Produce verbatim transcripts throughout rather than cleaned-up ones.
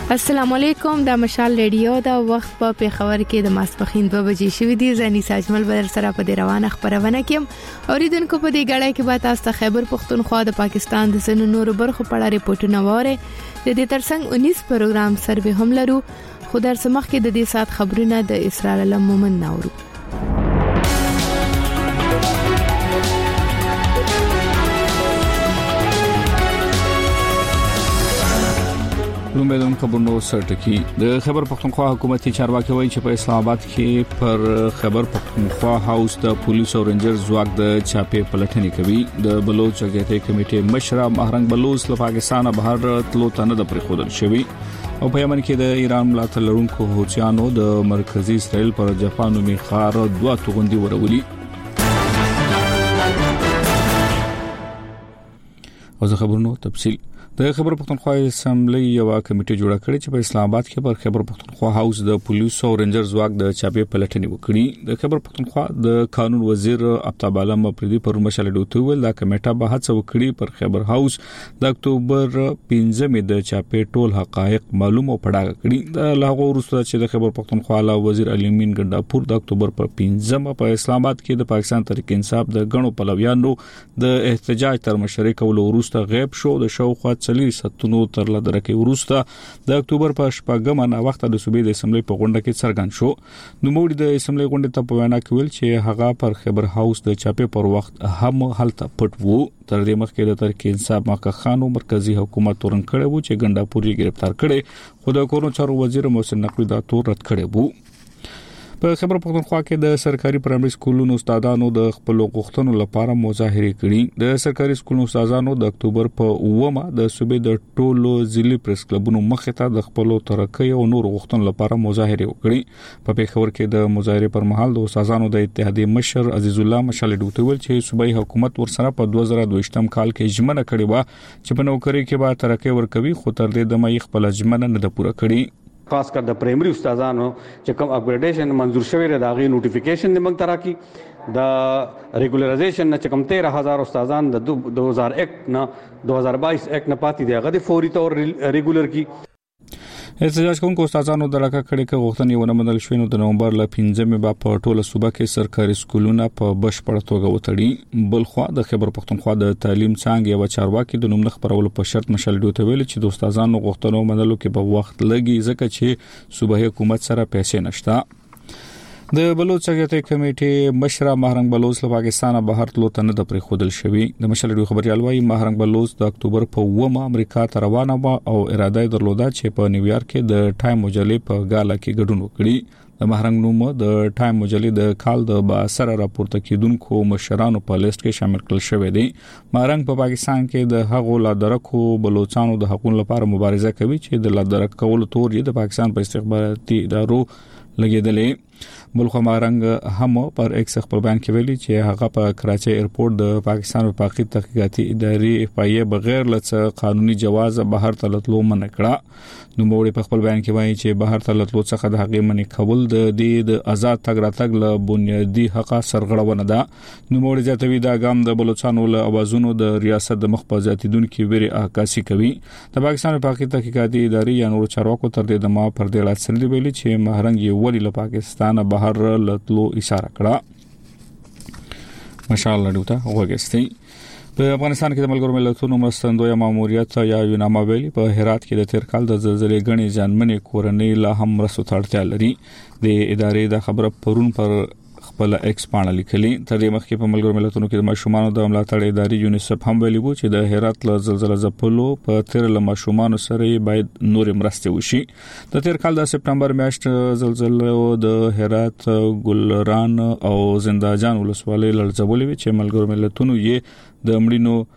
السلام علیکم، د مشال ریډیو دا وخت په پیښور کې د ماسپخین دوه بجې شوې دي. زنی ساجمل بدر سره په دې روانه خبرونه کې اوریدونکو په دې غړې کې به تاسو ته خیبر پختونخوا د پاکستان د سن نورو برخو په اړه ریپورتونه واره. د دې ترڅنګ انیس پروګرام سروې هم لرو، خو در سمخ کې د دې سات خبرونه د اسرائیل علم مومن ناورو. لومبدون خبرونو سرټکی د خیبر پختونخوا حکومتي چارواکي وایي چې په اسلام آباد کې پر خیبر پختونخوا هاوس د پولیس او رینجر ځواک د چاپې پلټنې کوي. د بلوچ جګړې کمیټې مشر مهرنګ بلوچ له پاکستان بهر تلو تنه د پریخودل شوی او په یمن کې د ایران ملاتړ لرونکو حوثیانو د مرکزی اسرائیل پر جاپانو میخار دوه توغندي ورولي. او زه خبرونو تفصیل د خیبر پختونخوا اسمبلی یو کمیټه جوړه کړې چې په اسلام آباد کې پر خیبر پختونخوا هاوس د پولیس او رینجر ځواک د چاپې پلټنې وکړي. د خیبر پختونخوا د قانون وزیر افتاب عالم پردي پر مشال ډوته ول دا کمیټه به هڅه وکړي پر خیبر هاوس د اکتوبر پنځمې د چاپې ټول حقایق معلوم او پړاګه کړي. د لاغو وروسته چې د خیبر پختونخوا لا وزیر الیمین ګنداپور د اکتوبر پر پنځمه په اسلام آباد کې د پاکستان تحریک انصاف د غنو پلویانو د احتجاج تر مشرۍ کول وروسته غیب شو. د شوخوا چلی ستونو تر لدرکه وروسته د اکتوبر په شپږمه نا وخت د صوبې د اسمبلی په غونډه کې څرګند شو. نو موږ د اسمبلی غونډه ته په وینا کې ویل چې هغه پر خیبر هاوس د چاپې پر وخت هم هلته پټ وو. تر دې مخکې د تحریک انصاف ماکه خانو مرکزی حکومت تورن کړي وو چې ګنداپوري گرفتار کړي، خو د کورونو چارو وزیر محسن نقوی دا تور رد کړي وو. په خیبر پختونخوا کې د سرکاري پرایمري سکولونو استادانو د خپل غوښتنو لپاره مظاهره کړي. د سرکاري سکولونو استادانو د اکتوبر په اومه د صوبې د ټولو ځلي پریس کلبونو مخې ته د خپل ترقۍ او نور غوښتنو لپاره مظاهره وکړي. په پیښور کې د مظاهره پر مهال د استادانو د اتحادیې مشر عزیز الله مشال ډوته ول چې صوبایي حکومت ورسره په دوه زره دوه یم کال کې ژمنه کړې و چې په نوکری کې به ترقۍ ورکوي، خو تر دې دمه یې خپل ژمنه نه ده پوره کړې. خاص کر د پرایمري استادانو چې کوم اپګریډیشن منزور شوی دی دا غي نوټیفیکیشن د موږ تراکي د ریګولرایزیشن نه چې کوم تیرہ هزار استادان د دو هزار یک نه دو هزار بائیس یک نه پاتې دی هغه د فوري تور ریګولر کی. احتجاج کوونکو استادانو د راکړه کړي کې غوښتنې ونه منل شوې. نو د نومبر ل پنځمې با په ټوله صوبه کې سرکاري سکولونه په بشپړ توګه وتړي. بل خو د خیبر پختونخوا د تعلیم څنګه یو چارواکي د نوم خبرولو په شرط مشال ډوته ویل چې د استادانو غوښتنو منلو کې په وخت لګي ځکه چې صوبایي حکومت سره پیسې نشته. د بلوچ جګړې کمیټې مشر مهرنګ بلوچ له پاکستان بهر تلو تنه د پریخودل شوی. د مشال ډیو خبريال وايي مهرنګ بلوچ د اکتوبر په اومه امریکا ته روانه و او اراده درلوده چې په نیویارک کې د ټایم مجلې په غالا کې ګډون وکړي. د مهرنګ نوم د ټایم مجلې د کال د باسره راپورته کیدونکو مشرانو په لیست کې شامل کړل شوی دی. مهرنګ په پاکستان کې د هغو لادرکو بلوچستانو د حقوقو لپاره مبارزه کوي چې د لادرک کول تور یې د پاکستان په استخباراتي ادارو لګیدلې. بلخو مهرنګ هم پر ایکس خپل بیان کې ویلي چې هغه په کراچي ایرپورټ د پاکستان په پاکي تحقیقاتي ادارې اف آی ای بغیر لڅ قانوني جواز بهر تلتلو منع کړه. نو موږ په خپل بیان کې وایي چې بهر تلتلو څخه د حق منع کول د دې د آزاد تګ راتګ له بنیادی حق سرغړونه ده. نو موږ ځاتوي دا ګام د بلوچستان له اوازونو د ریاست د مخبزاتیدونکو ویری عکاسي کوي. د پاکستان په پاکي تحقیقاتي ادارې یا نور چارواکو تر دې د ما پر دې لات سندې ویلي چې مهرنګ یو ولی له پاکستان بهر لتلو اشاره کړه. ماشاءالله ډوته وګستي. په افغانستان کې د ملګرو ملتونو مرستندوی ماموریت یا یوناما ویلي په هرات کې د تیر کال د زلزلې غني ځانمنې کورنۍ لا هم مرستو ته اړتیا لري. د ادارې د خبره پرون پر خپل ایکس باندې لیکلي. تر دې مخکې په ملګرو ملتونو کې د ماشومانو د ملاتړ ادارې یونیسف هم ویلي وو چې د هرات له زلزلې ځپلو په تیر له ماشومانو سره باید نور مرستې وشي. د تیر کال د سپټمبر میاشت زلزلې د هرات ګلران او زندهجان ولسوالۍ لړزولې چې ملګرو ملتونو یې د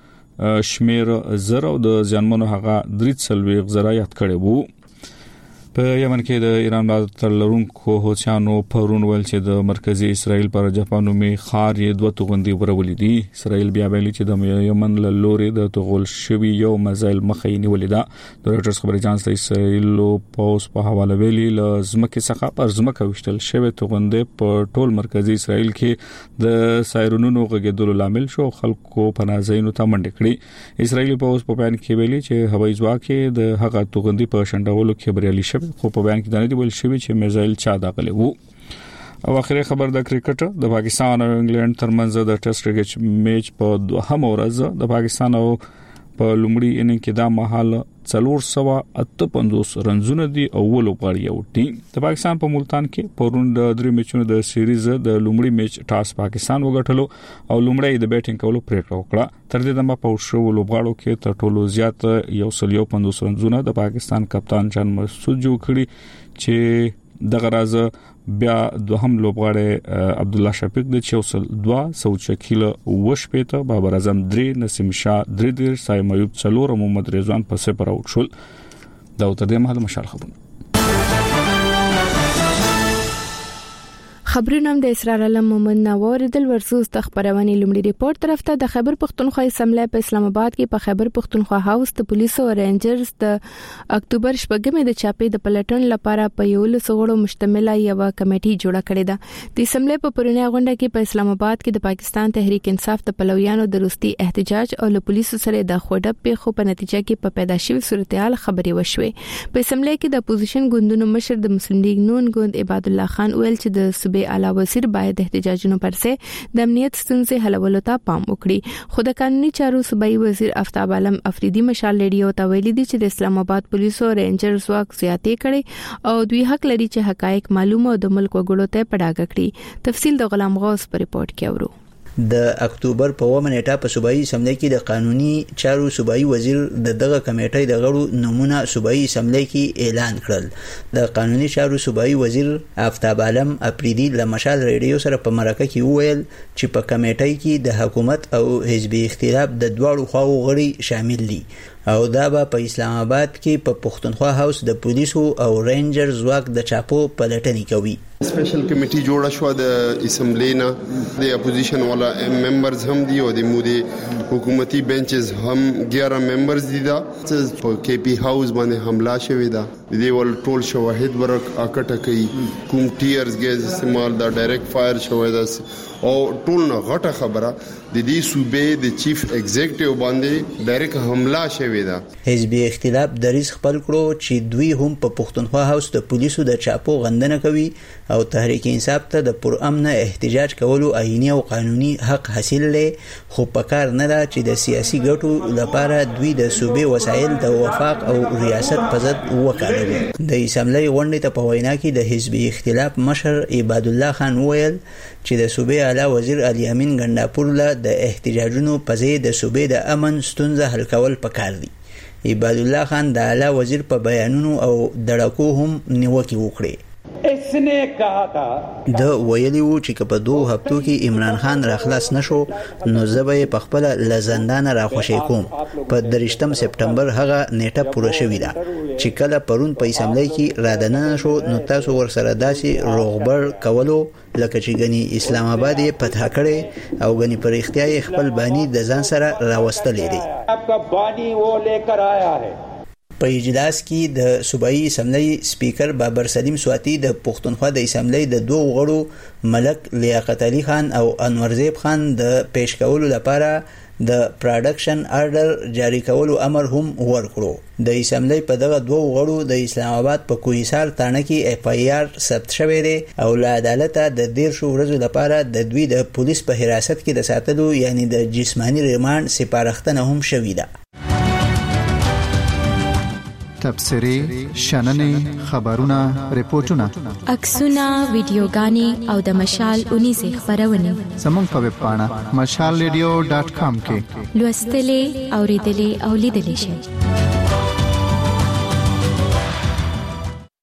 مړینو شمیر زر او د ځانمنو هغه درې څلوي غزرا یاد کړي وو. په یمن کې د ایران ملاتړ لرونکو حوثیانو پرون ویل چې د مرکزی اسرائیل پر جاپانو می خار یې دوه توغندي ورولې دي. اسرائیل بیا ویلي چې د یمن له لوري د توغول شوی یو مزایل مخې نیولې ده. د رويټرز خبري اژانس د اسرائیل پوس په حواله ویلي ل ځمکې څخه پر ځمکه وشتل شوی توغندي په ټول مرکزی اسرائیل کې د سایرونونو غږیدلو لامل شو خلکو پناهځایونو ته منډه کړې. اسرائیل پوس په بیان کې ویلي چې هوایي ځواک د هغه توغندي په شندولو کې بریالي شوی خو په بیان کې دا نه دی ویل شوی چې میزایل چا داخله وو. او اخیری خبر د کرکټ د پاکستان او انګلند ترمنځ د ټیسټ کرکټ میچ په دوهم ورځ د پاکستان او په لومړي اننګ کې دا مهال څلور سوه اته پنځوس رنزونه دي او ولوبغاړي او ټیم د پاکستان په ملتان کې پرون د درې میچونو د سیریز د لومړي میچ ټاس پاکستان وګټلو او لومړی د بیټینګ کولو پریکړه وکړه. تر دې دمه په شو ولوبغاړو کې تر ټولو زیات یو سل یو پنځوس رنزونه د پاکستان کپتان جان مسعود جوړ کړي چې دغه راز بیا دوهم لوبغاړی عبد الله شفیق د چوسل دوا سعود شکیل وشپېته بابر اعظم درې نسیم شاه درې درې سایم ایوب څلور محمد رضوان په صفر اوټ شول. دا تر دې مهال مشال خبرونه خبرونه د اسرار علم محمد نوور دل ورسوس د خبرونه لومړي ریپورت طرف ته د خیبر پختونخوا اسمبلی په اسلام آباد کې په خیبر پختونخوا هاوس د پولیسو او رینجرز د اکتوبر شپږمې د چاپې د پلټن لپاره په یو لسغړو مشتمله یو کمیټي جوړه کړې ده. د اسمبلی په پرونی غونډه کې په اسلام آباد کې د پاکستان تحریک انصاف د پلویانو د روستي احتجاج او له پولیسو سره د خوډه په خو په نتیجه کې په پیدا شوی صورتحال خبري وشوي. په اسمبلی کې د اپوزیشن ګوندونو مشر د مسلم لیگ نون ګوند عباد الله خان ویل چې د صوبې اعلی وزیر باید احتجاجونو پر څه د امنیت ستونزې حلولو ته پام وکړي. خو د قانوني چارو صوبایي وزیر افتاب عالم افریدي مشال لیډیو ته ویلي دي چې د اسلام آباد پولیسو رینجر ځواک زیاتې کړي او دوی حق لري چې حقایق معلومه او د ملک وګړو ته پړاګ کړي. تفصیل د غلام غوث په ریپورت کې اورو. د اکتوبر په اومه نیټه په صوبایي اسمبلی کې د قانوني چارو صوبایي وزیر د دغه کمیټې د غړو نمونه صوبایي اسمبلی کې اعلان کړل. د قانوني چارو صوبایي وزیر افتاب عالم افریدي له مشال ریډیو سره په مرکه کې وویل چې په کمیټې کې د حکومت او حزبي اختلاف د دواړو خواو غړي شامل دي او دا به په اسلام آباد کې په پختونخوا هاوس د پولیسو او رینجر ځواک د چاپو پلټنې کوي. سپیشل کمیټي جوړه شو د اسمبلی نه د اپوزیشن والا ممبرز هم دي او د مودي حکومتي بنچز هم اغیارہ ممبرز دي. دا په کی پی هاوس باندې حمله شوې ده. دی ول ټول شواهد ورک اکټه کوي کوم ټیرز ګیس استعمال دا ډایرکټ فایر شوې ده او ټول نه غټه خبره د دې صوبې د چیف ایگزیکټیو باندې ډایرکټ حمله شوې ده. حزبي اختلاف دریز خپل کړو چې دوی هم په پختونخوا هاوس د پولیسو د چاپو غندنه کوي او تحریک انصاف ته د پرامن احتجاج کولو آئینی او قانوني حق حاصل لې خو پکار نه ده چې د سیاسي ګټو لپاره دوی د صوبې وسایل د وفاق او ریاست په ضد وکاروي. د اسمبلی غونډې ته په وینا کې د حزبي اختلاف مشر عباد الله خان ویل چې د صوبې اعلی وزیر علي امین ګنداپور له د احتجاجونو په ځای د صوبې د امن ستونزه حل کول پکار دي. عباد الله خان د اعلی وزیر په بیانونو او دړکو هم نیوکه وکړه. اسنے کہا تھا د ویلی وو چې په دوه هفتو کې عمران خان راخلاص نشو نو زبې په خپل لزندان راخوشي کوم. په درشتم سپټمبر هغه نیټه پوره شوې ده چې کله پرون په اسمبلی کې را دننه شو نو تاسو ورسره داسې روغبر کولو لکه چې غني اسلام آباد یې فتح کړي او غني پر اختیار خپل بانی د ځان سره راوستلې دي. आपका बानी वो लेकर आया है. په اجلاس کې د صوبایي اسمبلی سپیکر بابر سلیم سواتی د پښتونخوا د اسمبلی د دوه غړو ملک لیاقت علي خان او انور زیب خان د پیش کولو لپاره د پروډکشن آرډر جاری کولو امر هم ورکړو. د اسمبلی په دغه دوه غړو د اسلام آباد په کوهسار تانه کې اف ای آر ثبت شوی دی او له عدالت د ډیر شو ورځې لپاره د دوی د پولیس په حراست کې د ساتلو یعنی د جسمانی ریماند سپارښتنه هم شوې ده. تبصری، شننې، خبرونه، ریپورتونه، عکسونه، ویډیوګانې او د مشال اونیزه خبرونه زموږ په ویب پاڼه مشال ریډیو ډاټ کام کې لوستلې، اوریدلې او لیدلې شئ.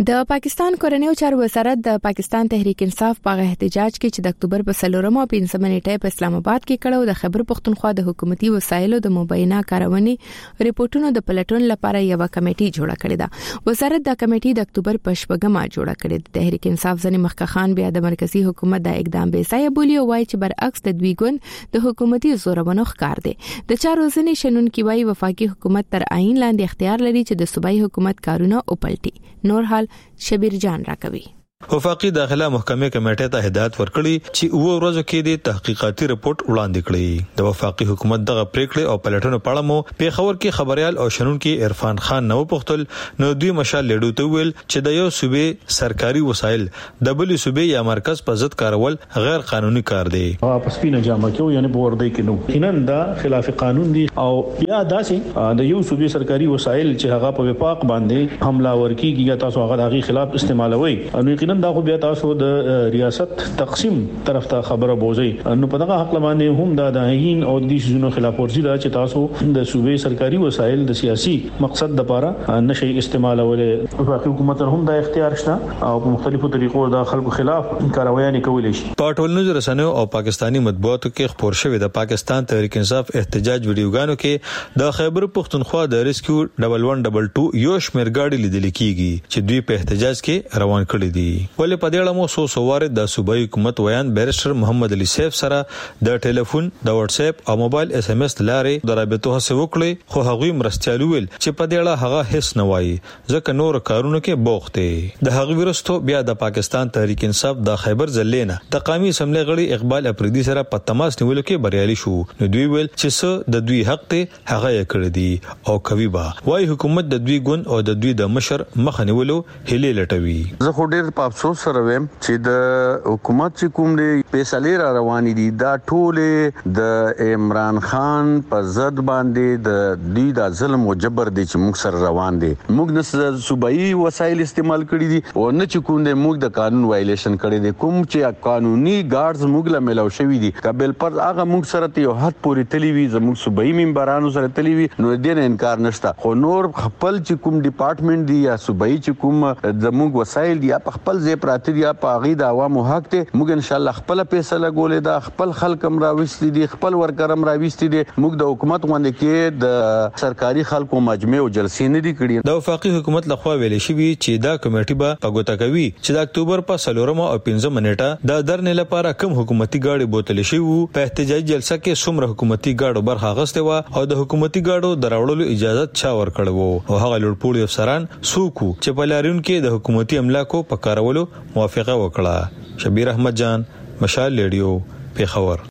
د پاکستان کورنیو چارو وزارت د پاکستان تحریک انصاف په احتجاج کې چې د اکتوبر په څلورمه او پنځمه نیټه په اسلام آباد کې کړو د خیبر پختونخوا د حکومتي وسایلو د مبینه کارونې ریپورتونو د پلټون لپاره یو کمیټه جوړه کړې ده. وزارت د کمیټې د اکتوبر په شپږمه جوړه کړې ده. تحریک انصاف ځنې مخکخان بیا د مرکزی حکومت د اقدام به ځای بولی او وايي چې برعکس د دوی ګوند د حکومتي زورونو ښکار دي. د چارو ځنې شنونکي وايي وفاقي حکومت تر عین لاندې اختیار لري چې د صوبایي حکومت کارونه وپلټي. نور حال شبیر جان راکوي. وفاقي داخله محکمې کمیټې ته هدایت ورکړي چې اوه ورځې کې د تحقیقاتي رپورت وړاندې کړي. د وفاقي حکومت دغه پریکړې او پلټنو په اړه مو پیښور کې خبريال او شنونکي عرفان خان نو پختل نو دوی مشال لیډو ته ویل چې د یو صوبې سرکاري وسایل د بل صوبې یا مرکز په ضد کارول غیر قانوني کار دی. واپس پینه جامه کې یعنی بورډي کې نو کینن دا خلاف قانون دي او بیا داسې د یو صوبې سرکاري وسایل چې هغه په وفاق باندې حمله ورکیږي یا تاسو هغه دغه خلاف استعمالوي نو دا خو بیا تاسو د ریاست تقسیم طرف ته خبره بوزي نو په دغه حق باندې هم د داهین او د شنو خلاف ورزي دا چې تاسو د صوبې سرکاري وسایل د سیاسي مقصد لپاره نشي استعمالولې. وفاقي حکومت هم دا اختیار شته او په مختلفو طریقو د خلکو خلاف کاروایي کولای شي. په ټولنیزو رسنیو او پاکستانی مطبوعاتو کې خبر شوې د پاکستان تحریک انصاف احتجاج ویډیوګانو کې د خیبر پختونخوا د ریسکیو ډبل ون ډبل ټو یو شمیر گاډي لیدل کیږي چې دوی په احتجاج کې روان کړي دي. ولې په دې اړه مو سو سوار د صوبایي حکومت ویان بیرسټر محمد علي سیف سره د ټلیفون د واتس اپ او موبایل اس ام اس لارې د رابطو هڅه وکړي خو هغوی مرستيالو ویل چې په دې اړه هغه هیڅ نه وایي ځکه نور کارونه کې بوخت دي. د هغوی ورستو بیا د پاکستان تحریک انصاف د خیبر ضلع د قومي اسمبلی غړي اقبال افریدي سره په تماس نیولو کې بریالي شو. نو دوی ویل چې څه د دوی حق ته هغه یې کړی دي او کوي با وايي حکومت د دوی ګوند او د دوی د مشر مخ نیولو هلي لټوي. زه خو ډیر په افسوس سره ویم چې د حکومت چې کوم دی فیصله را روان دي دا ټول د عمران خان په ضد باندې د دوی د ظلم او جبر دي چې موږ سره روان دي. موږ نه صوبایي وسایل استعمال کړی دي او نه چې کوم دی موږ د قانون وایلیشن کړی دي. کوم چې قانوني ګارډز موږ له ملو شوی دي قبل پر هغه موږ سره ته یو حد پورې تلی وی زموږ صوبایي ممبرانو سره تلی وی نو دې نه انکار نشته. خو نور خپل چې کوم ډپارټمنټ دی یا صوبایي چې کوم زموږ وسایل دي په خپل ځای پراته دي په غي د عوامو حق ته موږ ان شاء الله خپل فیصله ګولې دا خپل خلک هم راوستي دي خپل ورکرم راوستي دي. موږ د حکومت باندې کې د سرکاري خلکو مجمع او جلسې نه دي کړې. د وفاقي حکومت لخوا ویل شوی چې دا کمیټه به په ګوته کوي چې د اکتوبر په څلورمه او پنځمه نیټه د درنې لپاره کوم حکومتي ګاډي بوتل شي وو. په احتجاجي جلسه کې څومره حکومتي ګاډو برخه غسته و او د حکومتي ګاډو دراوړلو اجازه چا ورکړو او هغه لوړپوړي افسران سوکو چې په لارون کې د حکومتي املاکو په کارولو موافقه وکړه. شبیر احمد جان مشال لیډیو پیښور.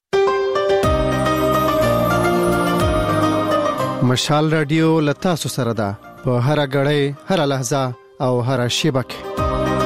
مشال رادیو لتا سره ده په هر غړې هر لحظه او هر شیبه کې.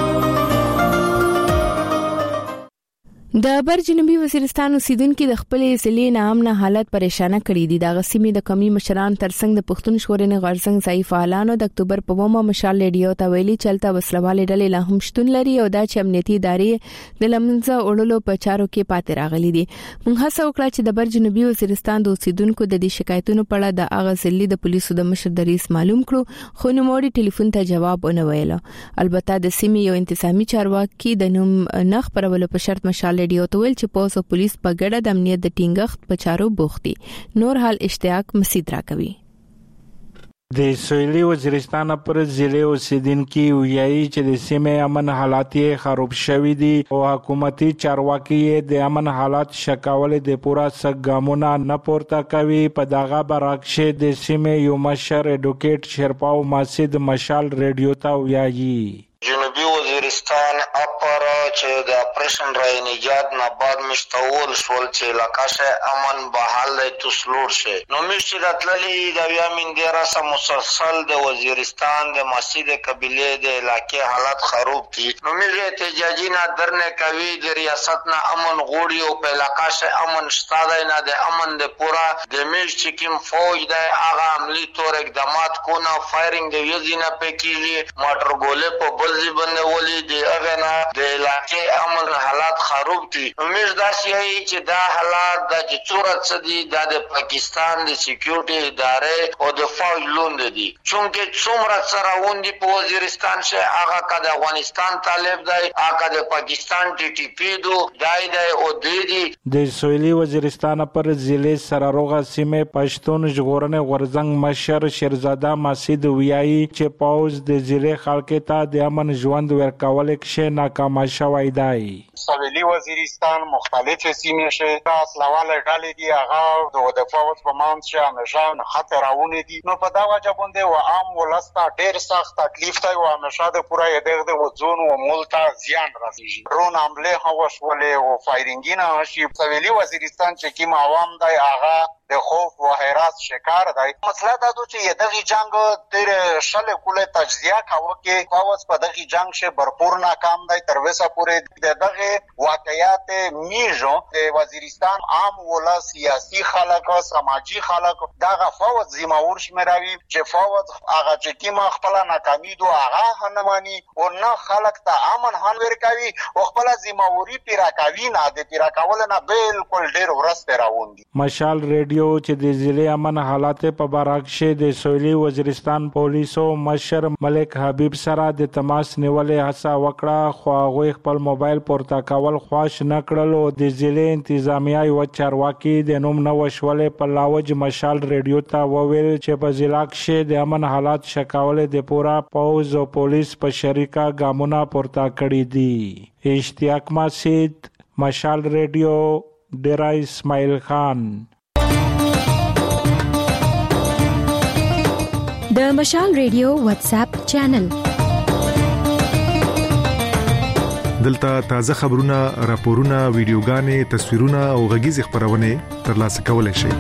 د بر جنوبي وزیرستان اوسیدونکو د خپل ضلع نامنه حالت پریشانه کړې دي. د غسیمې د کمی مشران ترڅنګ د پښتون شورې غرڅنګ ضعیف فعالانو د اکتوبر په ومه مشال لیډیو ته ویلي چلته وسلواله ډلې لا هم شتون لري او دا چې امنیتي ادارې د لمنځه وړلو په چارو کې پاتې راغلي دي. موږ هڅه وکړه چې د بر جنوبي وزیرستان د اوسیدونکو د دې شکایتونو په اړه د اغه ضلع د پولیسو د مشر دریس معلوم کړو خو نو موري ټلیفون ته جواب ونه ویل. البته د سیمې یو انتظامی چارواکي د نوم نخ پرولو په شرط مشال لیډیو ته ویل چې پولیس او پولیس په ګډه د امنیت د ټینګښت په چارو بوخت دي. نور حال اشتیاق مسید راکوي. د سویلي وزیرستان پر ضلع اوسیدونکي ویایي چې د سیمې امن حالات یې خراب شوي دي او حکومتي چارواکي د امن حالات شکول د پورا سګامونه نه پورته کوي. په دغه برعکس د سیمې یو مشر اډوکیټ شرپاو ماسید مشال ریډیو ته ویایي جنوبی وزیرستان اپر چې د اپریشن رای نجات نه بعد مشتول شول چې علاقه امن بحال تسلور شه نو مشت راتللی د بیا من ډیره سم مسلسل د وزیرستان د مسجد قبیله د علاقې حالات خراب دي. نو ملي احتجاجي نه درنه کوي د ریاست نه امن غوړي او په علاقه امن شتاده نه د امن د پورا د مشت کیم فوج د هغه عملی تور اقدامات کو نه فایرینګ د یزینه پکېږي موټر ګولې په بلځي باندې ولې د هغه نه د علاقې امن حالات خراب دي. موږ دا شي چې دا حالات د چورت سدي د پاکستان د سکیورټي ادارې او د فوج لوند دي. چونکه څومره سره وندي په وزیرستان شه هغه کا د افغانستان طالب دی، هغه د پاکستان ټي ټي پی دو دای دی او دی دی. د سویلي وزیرستان پر ضلع سراروغه سیمه پښتون ژغورنې غورځنګ مشر شیرزاده مسعود ویایي چې پاوز د ضلع خلکو ته د امن ژوند ورکول کې ناکام شوی دی. سویلي وزیرستان مختلف سیمې شه اصلواله ډلې دي، هغه د فوج په مانځ شه همیشه خطرونه دي. نو په دا وجه باندې و عام ولستا ډېر سخت تکلیف دی او همیشه د پوره دغه د وزون او ملتا زیان راځي. رون حمله هوا شولې او فایرینګینه شي. سویلي وزیرستان چې کوم عوام دی هغه د خوف و حراس شکار دی. مسله دا ده چې دغه جنگ تر شل کوله تجزیه کاوه کې فوج په دغه جنگ شه برپور ناکام دی. تر وسه پورې دغه واقعیات میجو د وزیرستان عام ولا سیاسي خلک او سماجی خلک دغه فوج زموږ شمراوي چې فوج هغه چې کیما خپل ناکامي دو هغه هنمانی او نه خلک ته امن هن ورکوي او خپل زموږی پیراکاوی نه د پیراکاول نه بالکل ډیر ورسته راوندي. مشال ریډیو چې د ضلع امن حالات په باراکشه د سویلي وزیرستان پولیسو مشر ملک حبیب سره د تماس نیولې هڅه وکړه، خو هغه خپل موبایل پورته کول خواش نه کړل او د ضلع انتظامیه یو چارواکي د نوم نه وشولې په لاوج مشال ریډیو ته وویل چې په ضلع کې د امن حالات شکاول د پورا پوز او پولیس په شریکه ګامونه پورته کړی دي. اشتیاق مسعود، مشال ریډیو، ډیرا اسماعیل خان. د مشال ریډیو واتس اپ چینل دلته تازه خبرونه، راپورونه، ویډیوګانې، تصویرونه او غږیز خبرونه ترلاسه کولای شئ.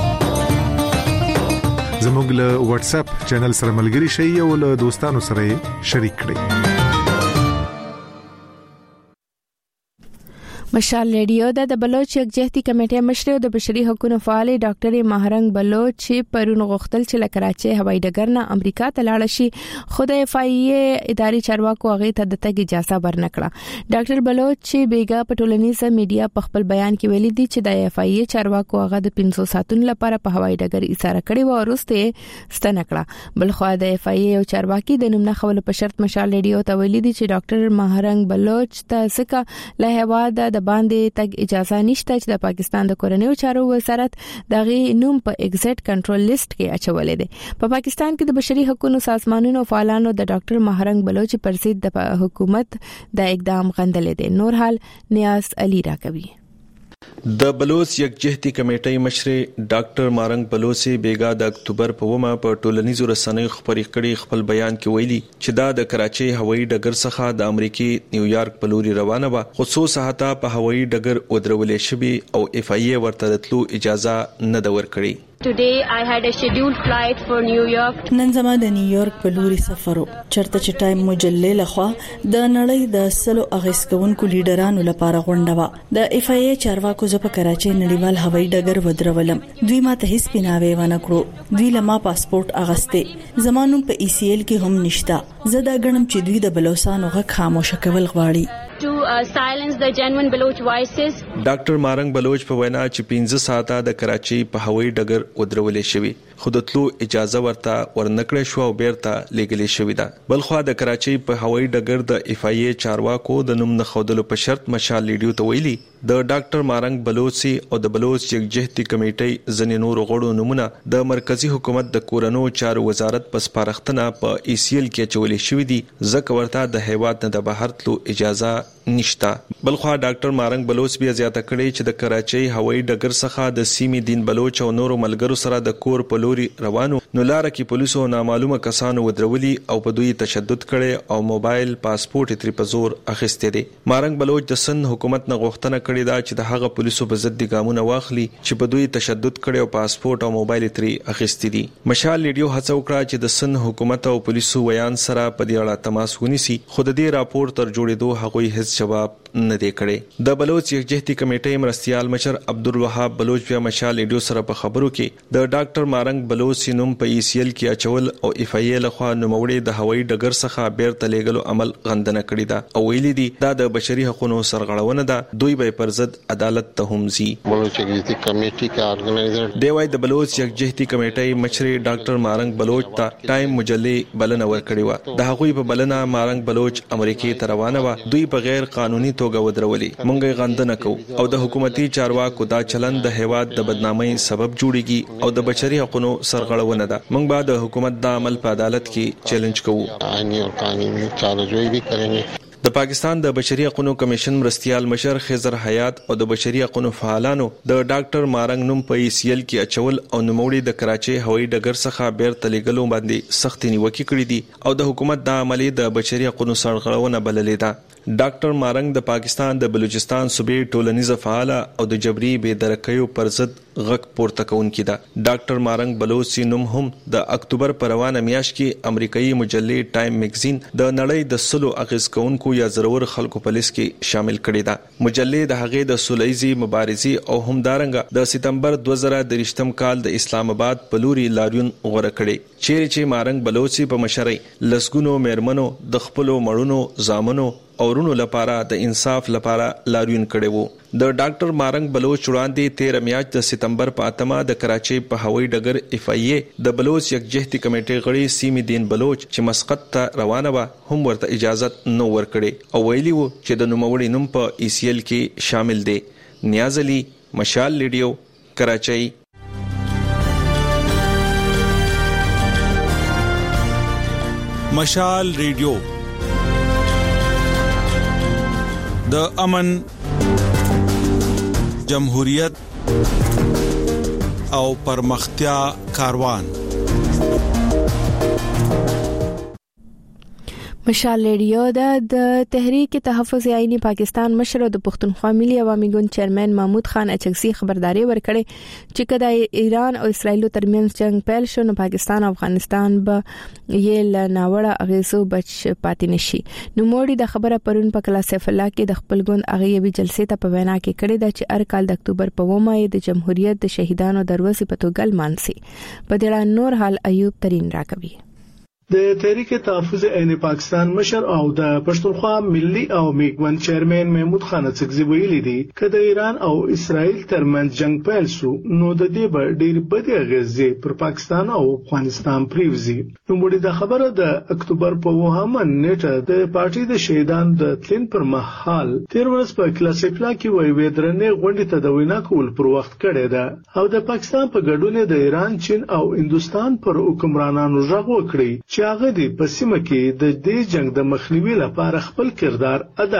زموږ له واتس اپ چینل سره ملګري شئ او له دوستانو سره شریک کړئ. مشال ریډیو د بلوچ یکجهتي کمیټې مشر او د بشري حقوقو فعال ډاکټر ماهرنګ بلوچ چې پرون غوښتل چې له کراچي هوایي ډګر نه امریکا ته لاړ شي، خو د اف ای ای اداري چارواکو هغه ته د تګ اجازه ورنکړه. ډاکټر بلوچ چې بیګا په ټولنیزه میډیا په خپل بیان کې ویلي دي چې د اف ای ای چارواکو هغه د پنځو ساتون لپاره په هوایي ډګر ایثار کړی و او وروسته ستنه کړه. بل خو د اف ای ای او چارواکي د نوم نه خول په شرط مشال ریډیو ته ویلي دي چې ډاکټر ماهرنګ بلوچ ته ځکه له هوا د باندې تک اجازه نشته چې د پاکستان د کورنیو چارو وزارت دغه نوم په ایگزیټ کنټرول لیست کې اچولې ده. په پاکستان کې د بشري حقوقو سازمانونو فعالانو د ډاکټر ماهرنګ بلوچ پر ضد د حکومت د اقدام غندلې ده. نور حال نیاز علي راکوي. د بلوچ یکجهتي کمیټې مشر ډاکټر مارنګ بلوچ بیګا د اکتوبر په ومه په ټولنیزو رسنیو خبرې کړي. خپل بیان کې ویلي چې دا د کراچي هوایي ډګر څخه د امریکای نیویارک په لوري روانه و، خصوص ساحته په هوایي ډګر ودرولې شوی او اف ای ای ورته د تلو اجازه نه د ورکړي. Today I had a scheduled flight for New York. نن زما د نیویارک په لوري سفرو چرته چې ټایم مجلل لخوا د نړۍ د سلو اغیسکونکو لیډرانو لپاره غونډه و. د اف ای ای چارواکو ز په کراچي نړیوال هوایي ډګر ودرولم. دوی ماته هیڅ پیناوي ونه کړو. دوی لما پاسپورت اغسته، زمانو په ای سی ایل کې هم نشتا. زه دا غنم چې دوی د بلوچستان غږ خاموش کول غواړي. To uh, silence the genuine Baloch voices. ډاکټر مارنګ بلوچ په وینا چې پنځه ساعته د کراچي په هوایي ډګر ودرولې شوی، خو د تلو اجازه ورته ورنکړې شو او بیرته لګلې شوې ده. بلخو د کراچي په هوایي ډګر د اف ای ای چارواکو د نوم نه خودلو په شرط مشال لیډیو ته ویلي د ډاکټر مارنګ بلوچ او د بلوچ یکجهتي کمیټې ځنې نور غړو نمونه د مرکزی حکومت د کورونو چارو وزارت په سپارښتنه په ای سی ایل کې چولې شوې دي، ځکه ورته د هیواد نه د بهر تلو اجازه نشتا. بلخو ډاکټر مارنګ بلوچ بیا زیاته کړې چې د کراچي هوایي ډګر څخه د سیمې دین بلوچ او نورو ملګرو سره د کور په لوري روانو، نو لار کې پولیسو نامعلومه کسانو ودرولي او په دوی تشدد کړي او موبایل پاسپورت تری په زور اخیسته دي. مارنګ بلوچ د سن حکومت نه غوښتنه کړې ده چې د هغه پولیسو په ضد ګامونه واخلي چې په دوی تشدد کړي او پاسپورت او موبایل تری اخیسته دي. مشال لیډیو هڅه وکړه چې د سن حکومت او پولیسو ویان سره په دې اړه تماس ونیسي، خو د دې راپور تر جوړېدو هغوی هیڅ جواب نه دی کړی. د بلوچ یکجهتي کمیټې مرستيال مشر عبدالوهاب بلوچ بیا مشال ریډیو سره په خبرو کې د ډاکټر مارنګ بلوچ نوم په ای سی ایل کې اچول او اف ای ال خوا نوموړي د هوایي ډګر څخه بیرته لیږلو عمل غندنه کړې ده او ویلي دي دا د بشري حقوقو سرغړونه ده. دوی به پر ضد عدالت ته هم ځي. بلوچ یکجهتي کمیټې کا ارګنایزر دی وايي د بلوچ یکجهتي کمیټې مشر ډاکټر مارنګ بلوچ ته ټایم مجلې بلنه ورکړې و. د هغوی په بلنه مارنګ بلوچ امریکای ته روانه و. دوی په غیر قانوني توګه ودرولې. مونږ غندنه کوو او د حکومتي چارواکو دا چلند د هیواد د بدنامۍ سبب جوړيږي او د بشري حقوقو سرغړونه ده. مونږ به د حکومت د عمل په عدالت کې چیلنج کوو. آئینی اور قانونی چارجوئی بھی کریں گے. د پاکستان د بشري حقوقو کمیشن مرستيال مشر خضر حیات او د بشري حقوقو فعالانو د ډاکټر مارنګ نوم په ای سی ایل کې اچول او نوموړي د کراچي هوایي ډګر څخه بیرته لیږلو باندې سخت نیوکه کړې دي او د حکومت د عملي د بشري حقوقو سرغړونه بللې ده. ډاکټر مارنګ د پاکستان د بلوچستان صوبې ټولنیزه فعال او د جبري بې درکیو پر ضد غږ پورته کوونکی ده. ډاکټر مارنګ بلوچ نوم هم د اکتوبر پر روانه میاشت کې امریکایي مجلې ټایم میگزین د نړۍ د سلو اغیز کوونکو یا ضرور خلکو په لیست کې شامل کړي ده. مجلې د هغې د سولهیزي مبارزې او همدارنګه د سپتمبر دوه زره درې کال د اسلام آباد په لوري لاریون غوړه کړي چیرې چې مارنګ بلوچ په مشرۍ لسګونو میرمنو د خپلو مړونو زامنو او ورونو لپاره د انصاف لپاره لاریون کړي وو. د ډاکټر مارنګ بلوچ وړاندې تیره میاشت د سپتمبر په اتمه د کراچۍ په هوایي ډګر اف ای ای د بلوچ یکجهتي کمیټې غړي سیمې دین بلوچ چې مسقط ته روانه و هم ورته اجازه نو ورکړي او ویلي وو چې د نوموړي نوم په ای سی ایل کې شامل دی. نیاز علي، مشال ریډیو، کراچۍ. مشال ریډیو د امن، جمهوریت او پرمختیا کاروان. مشال ریډیو د تحریک تحفظ آئینی پاکستان مشر او د پښتونخوا ملي عوامي ګوند چیرمن محمود خان اچکزي خبرداري ورکړي چې کله ایران او اسرایل ترمنځ جنگ پیل شو نو پاکستان او افغانستان به یې له ناوړه اغیزو بچ پاتې نشي. نو موړي د خبره پرون په کلا سیف الله کې د خپل ګوند اغیبي جلسې ته په وینا کې کړی دا چې هر کال د اکتوبر په ومه د جمهوریت د شهیدانو دروازې په توګه مانسي. په دې اړه نور حال ایوب ترين راکوي. د تحریک تحفظ آئینی پاکستان مشر او د پښتونخوا ملي او میګوند چیرمن محمود خان اڅکزي ویلي دي چې د ایران او اسرایل ترمنځ جنگ پیل شو نو د دې به ډېر بد اغیزې پر پاکستان او افغانستان پریوزي. نو موږ د خبره د اکتوبر په وهمه نیټه د پارټي د شهیدان د تلین پر مهال تیر ورځ په کلاسیکلا کې وی ویدرنې غونډې ته د وینا کول پر وخت کړی ده او د پاکستان په ګډون د ایران، چین او هندستان پر حکمرانانو ژغ وکړي چې هغه د پسیمه کې د دې جنگ د مخنیوي لپاره خپل کردار ادا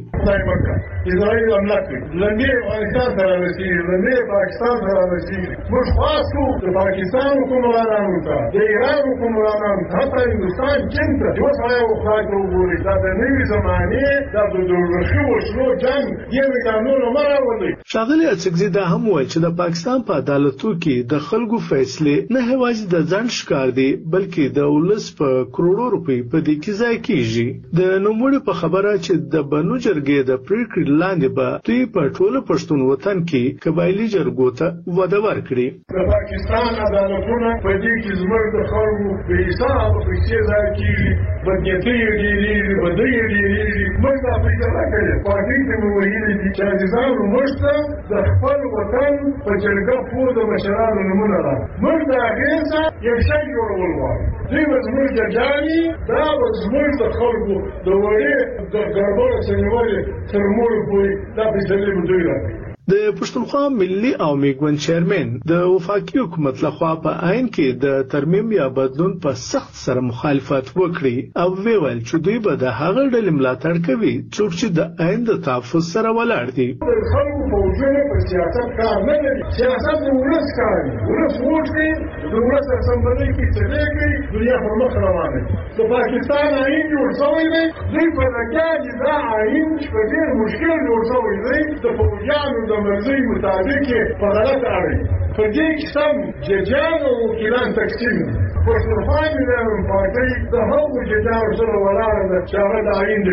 کړي. اسرائیل حمله کوي، لنډي افغانستان سره رسیږي، لنډي پاکستان سره رسیږي. موږ خاصو د پاکستان حکومرانانو ته، د ایران حکومرانانو ته، حتی هندوستان، چین ته چې اوس هغه خدای ته وګوري دا د نوي زمانې د دوړخي وشلو جنگ یې وکړنو مره ولې. ښاغلي اڅکزي دا هم وایي چې د پاکستان په عدالتو کې د خلکو فیصله نه هواجه د ځان ښکار دي بلکې د ولس په کروڑو روپۍ په دې کې ځای کیږي. د نوموړي په خبره چې د بنو جرګې د پریکړې لاندې به دوی په ټوله پښتون وطن کې قبایلي جرګو ته وده ورکړي. د پاکستان عدالتونه په دې کې زموږ د خلکو په حساب پیسې ځای کیږي، بدنیتي ډېریږي، بدۍ ډېریږي. موږ دا فکر نه کوو. پارټي ته مو ویلي دي چې عزیزانو موږ ته د خپل وطن په جرګه پور د مشرانو نمونه ده. موږ د هغې څخه یو شی جوړول غواړو. دوی به زموږ جرګانې دا به زموږ د خلکو د وړې د ګړبړ سنیوالې تر موړ پورې دا فیصلې به دوی راکړي. د پښتونخوا ملي او میګوند چیرمن د وفاقي حکومت لخوا په عین کې د ترمیم یا بدلون په سخت سره مخالفت وکړي او ویل چې دوی به د هغه ډلې ملاتړ کوي څوک چې د عین د تحفظ سره ولاړ دي. خلکو په وجود په سیاست کار نه لري. سیاست د ولس کار دی. ولس ووټ کوي، د ولس اسمبلی کې څه کوي، دنیا پر مخ روانه ده. د پاکستان آئین جوړ شوی دی، دوی په لګیا دي دا آئین چې په ډېر مشکل جوړ شوی دی د فوجیانو د مرضی مطابق په غلط اړوي. په دې کې سم ججان او وکیلان تقسیم دي. پښتونخوا ملي پارټۍ د هغو ججانو سره ولاړه ده چې هغه د آئین دفاع کوي.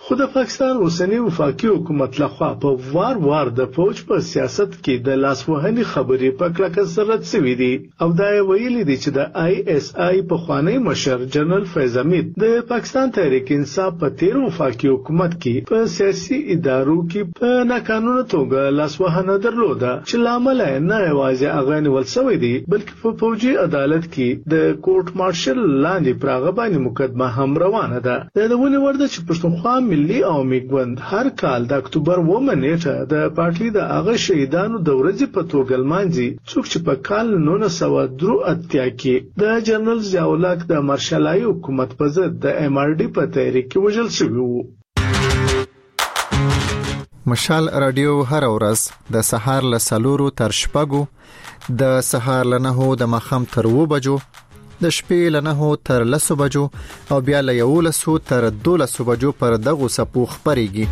خو د پاکستان اوسنی وفاقي حکومت لخوا په وار وار د فوج په سیاست کې د لاسوهنې خبرې په کلکه سره شوې دي او دا ویلي دي چې د آی اس آی په خوانی مشر جنرال فیض حمید د پاکستان تحریک انصاف په تیر وفاقي حکومت کې په سیاسي ادارو کې په ناقانونه توګه لاسوهنه درلوده چې لامل نه یوازې هغه نیول شوی دی بلکې په فوجي عدالت کې د کورټ مارشل لاندې پراغه باندې مقدمه هم روانه ده. د ونې ورده چې پښتونخوا ملي او میګوند هر کال د اکتوبر اووه نیټه د پارټي د هغه شهیدانو د ورځې په توګه لمانځي څوک چې په کال نولس سوه درې اتیا کې د جنرال ضیاءالحق د مارشالای حکومت په ضد د ایم آر ډي په تحریک کې وژل شوی وو. مشال رادیو هر ورځ د سهار له سلورو تر شپږو د سهار له نهو د ماښام تر اووه بجو د شپې له نهو تر لسو بجو او بیا له یولسو تر دولسو بجو پر دغو سپو خپرېږي.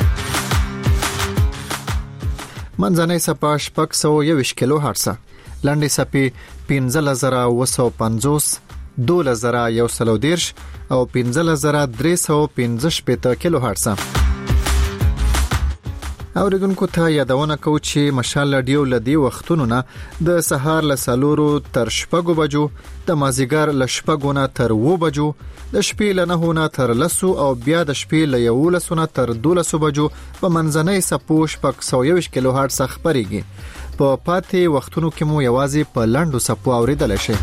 منځنۍ سپه شپږ سوه یوویشت کیلو هرڅه، لنډې سپې پنځلس زره اووه سوه پنځوس، دولس زره یو سل او دېرش او پنځلس زره درې سوه پنځه شپېته کیلو هرڅه. اوریدونکو ته یادونه کوو چې مشال رادیو لدی وختونو نه د سهار له سلورو تر شپږو بجو، د مازیګر له شپږو نه تر اووه بجو، د شپې له نهو نه تر لسو او بیا د شپې له یولسو نه تر دولسو بجو په منځنۍ سپو شپږ سوه یوویشت کیلو هرڅه خپرېږي. په پاتې وختونو کې مو یوازې په لنډو سپو اوریدلی شي.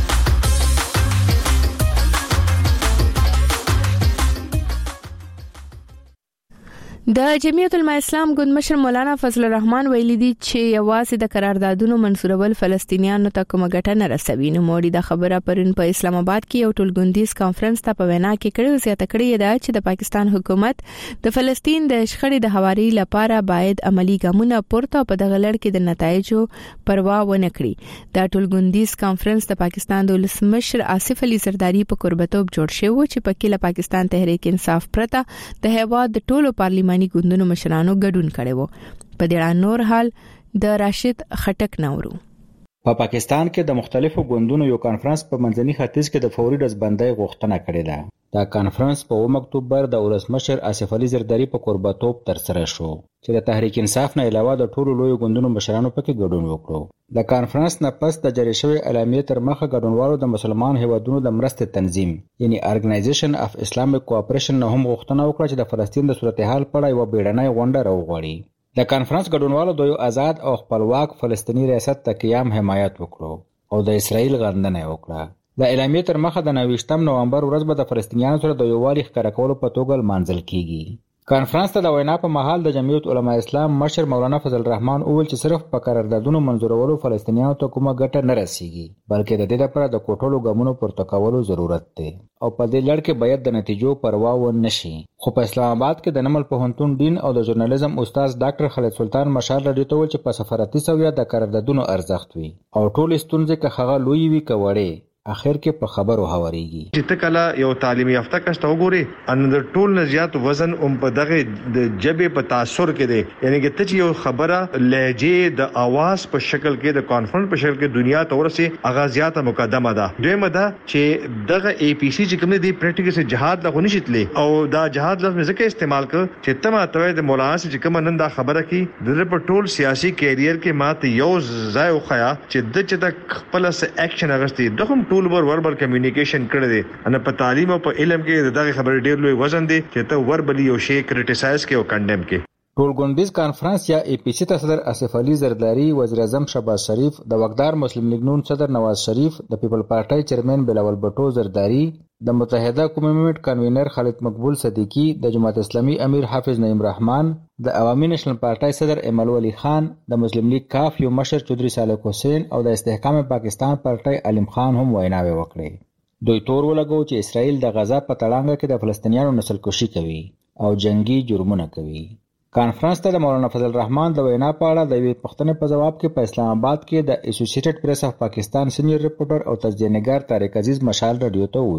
د جمعیت العلماء اسلام ګوند مشر مولانا فضل الرحمن ویلي دي چې یوازې د قراردادونو منسوبول فلسطینیانو ته کومه ګټه نه رسوي. نو موري د خبره پرون په اسلام آباد کې یو ټولګوندیز کانفرنس ته په وینا کې کړو زیاته کړې ده چې د پاکستان حکومت د فلسطین د شخړې د هواري لپاره باید عملی ګامونه پورته په دغه لړ کې د نتایجو پروا ونه کړي. دا ټولګوندیز کانفرنس د پاکستان د ولسمشر آصف علي زرداری په قربتوب جوړ شوی و چې په کې له پاکستان تحریک انصاف پرته د هیواد د ټولو پارلیماني ګوندونو مشرانو ګډون کړي وو. په دې نور حال د راشد خټک نورو په پا پاکستان کې د مختلفو ګوندونو یو کانفرنس په منځني ختیځ کې د فوري ډزبندۍ غوښتنه کړې ده. دا کانفرنس په اووم اکتوبر د ولسمشر آصف علي زرداری په قربتوب ترسره شو چې د تحریک انصاف نه علاوه د ټولو لوی ګوندونو مشرانو پکې ګډون وکړو. د کانفرنس نه پس د جری شوی اعلامیې تر مخه ګډونوالو د مسلمان هیوادونو د مرستې تنظیم یعنی ارګنایزیشن اف اسلامیک کوآپریشن نه هم غوښتنه وکړه چې د فلسطین د صورتحال په اړه یو بیړنۍ غونډه راوغواړي. د کانفرنس ګډونوالو د یو آزاد او خپلواک فلسطینی ریاست ته قیام حمایت وکړو او د اسرائیل غندنه وکړه. د اعلامیې تر مخه د نوېشتم نومبر ورځ به د فلسطینیانو سره د یووالي ښکاره کولو په توګه لمانځل کیږي. کانفرنس ته د وینا په مهال د جمعیت العلماء اسلام مشر مولانا فضل الرحمن وویل چې صرف په قراردادونو منظورولو فلسطینیانو ته کومه ګټه نه رسیږي بلکې د دې لپاره د کوټلو ګامونو پورته کولو ضرورت دی او په دې لړ کې باید د نتیجو پروا ونه شي. خو په اسلام آباد کې د نمل پوهنتون ډین او د ژورنالیزم استاد ډاکټر خالد سلطان مشال رادیو ته وویل چې په سفارتي سویه د قراردادونو ارزښت وي او ټول ستونزې که هغه لوی وي که وړې اخر کې په خبرو هواريږي. چې تکله یو تعلیمي یافته کس ته وګوري ان د ټول نه زیات وزن هم په دغه د جبه په تاثر کې دی، یعنی چې ته یو خبره لهجه د आवाज په شکل کې د کانفرنس په شکل کې دنیا ته ورسي هغه زیاته مقدمه ده. دویمه ده چې دغه ای پی سی چې کوم دی پریکټیکل سره جهاد لغونی شتلې او دا جهاد لفظ ځکه استعمال ک چې تمه توې د مولانا چې کوم نن دا خبره کی د په ټول سیاسي کیریئر کې ماته یو ځای وخیا چې د چې د خپل سره اکشن اغستی دغه ټول ور وربل کمیونیکیشن کړی دی. ان په تعلیم او په علم کې دغه خبرې ډېر لوی وزن دی چې ته وربل یو شی کریټیسایز کې او کنډم کې. ټولګوندیز کانفرنس یا ای پی سی ته صدر آصف علي زرداری، وزیر اعظم شهباز شریف، د وقدار مسلم لیگ نون صدر نواز شریف، د پیپل پارټي چیرمن بلاول بټو زرداری، د متحده قومي موومنټ کنوینر خالد مقبول صدیقی، د جماعت اسلامي امیر حافظ نعیم رحمان، د عوامي نېشنل پارټي صدر ایمل ولی خان، د مسلم لیگ کاف یو مشر چودري صالح حسین او د استحکام پاکستان پارټي علیم خان هم ویناوي وکړي. دوی تور ولګو چې اسرائیل د غزا په تړانګه کې د فلسطینیانو نسل کشي کوي او جنگي جرمونه کوي. کانفرنس ته د مولانا فضل الرحمن د وینا په اړه د یوې پوښتنې په جواب کې په اسلام آباد کې د اسوسییټډ پریس اف پاکستان سینیئر ریپورټر او تجزیه نګار طارق عزیز مشال رادیو ته وویل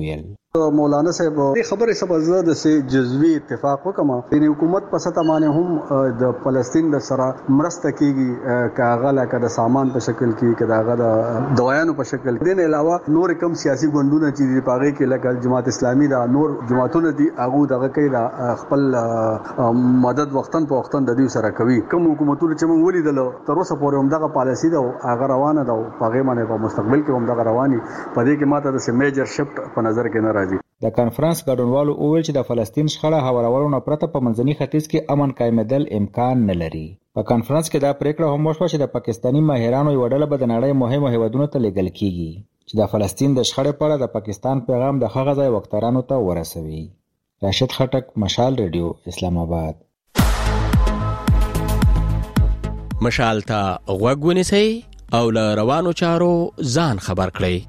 مولانا صاحب خبره سبزه د سي جزوي اتفاق وکما د حکومت په سطح باندې هم د فلسطین د سره مرسته کیږي کاغه لکه د سامان په شکل کې کداغه د دوايانو په شکل کې. د علاوه نور کم سیاسي ګوندونه چې په هغه کې لکه جماعت اسلامي دا نور جماعتونه دي هغه دغه کوي دا خپل مدد وختن په وختن د دې سره کوي. کوم حکومتونه چې موږ ولیدل تر اوسه پورې هم دغه پالیسی دا هغه روانه ده په هغه باندې په مستقبل کې هم دغه رواني په دې کې ماته د میجر شفت په نظر کې نه راځي. د کانفرنس ګډونوالو اوویل چې د فلسطین شخړه هوارولو نه پرته په منځني ختیځ کې امن قائمېدل امکان نه لري. په کانفرنس کې دا پریکړه هم وشوه چې د پاکستانی ماهرانو یو ډله به د نړۍ مهمو هیوادونو ته لیږل کیږي چې د فلسطین د شخړې په اړه د پاکستان پیغام د هغه ځای وکترانو ته ورسوي. راشد خټک، مشال ریډیو، اسلام آباد. مشال ته غوږ ونیسئ او له روانو چارو ځان خبر کړئ.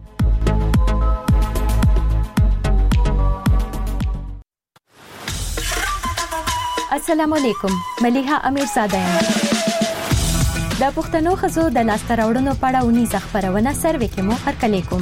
السلام علیکم، ملیحه امیرزاده یم. د پښتنو ښځو د لاسته راوړنو په اړه اونیزه خپرونه سروې کې مو هرکلی کوم.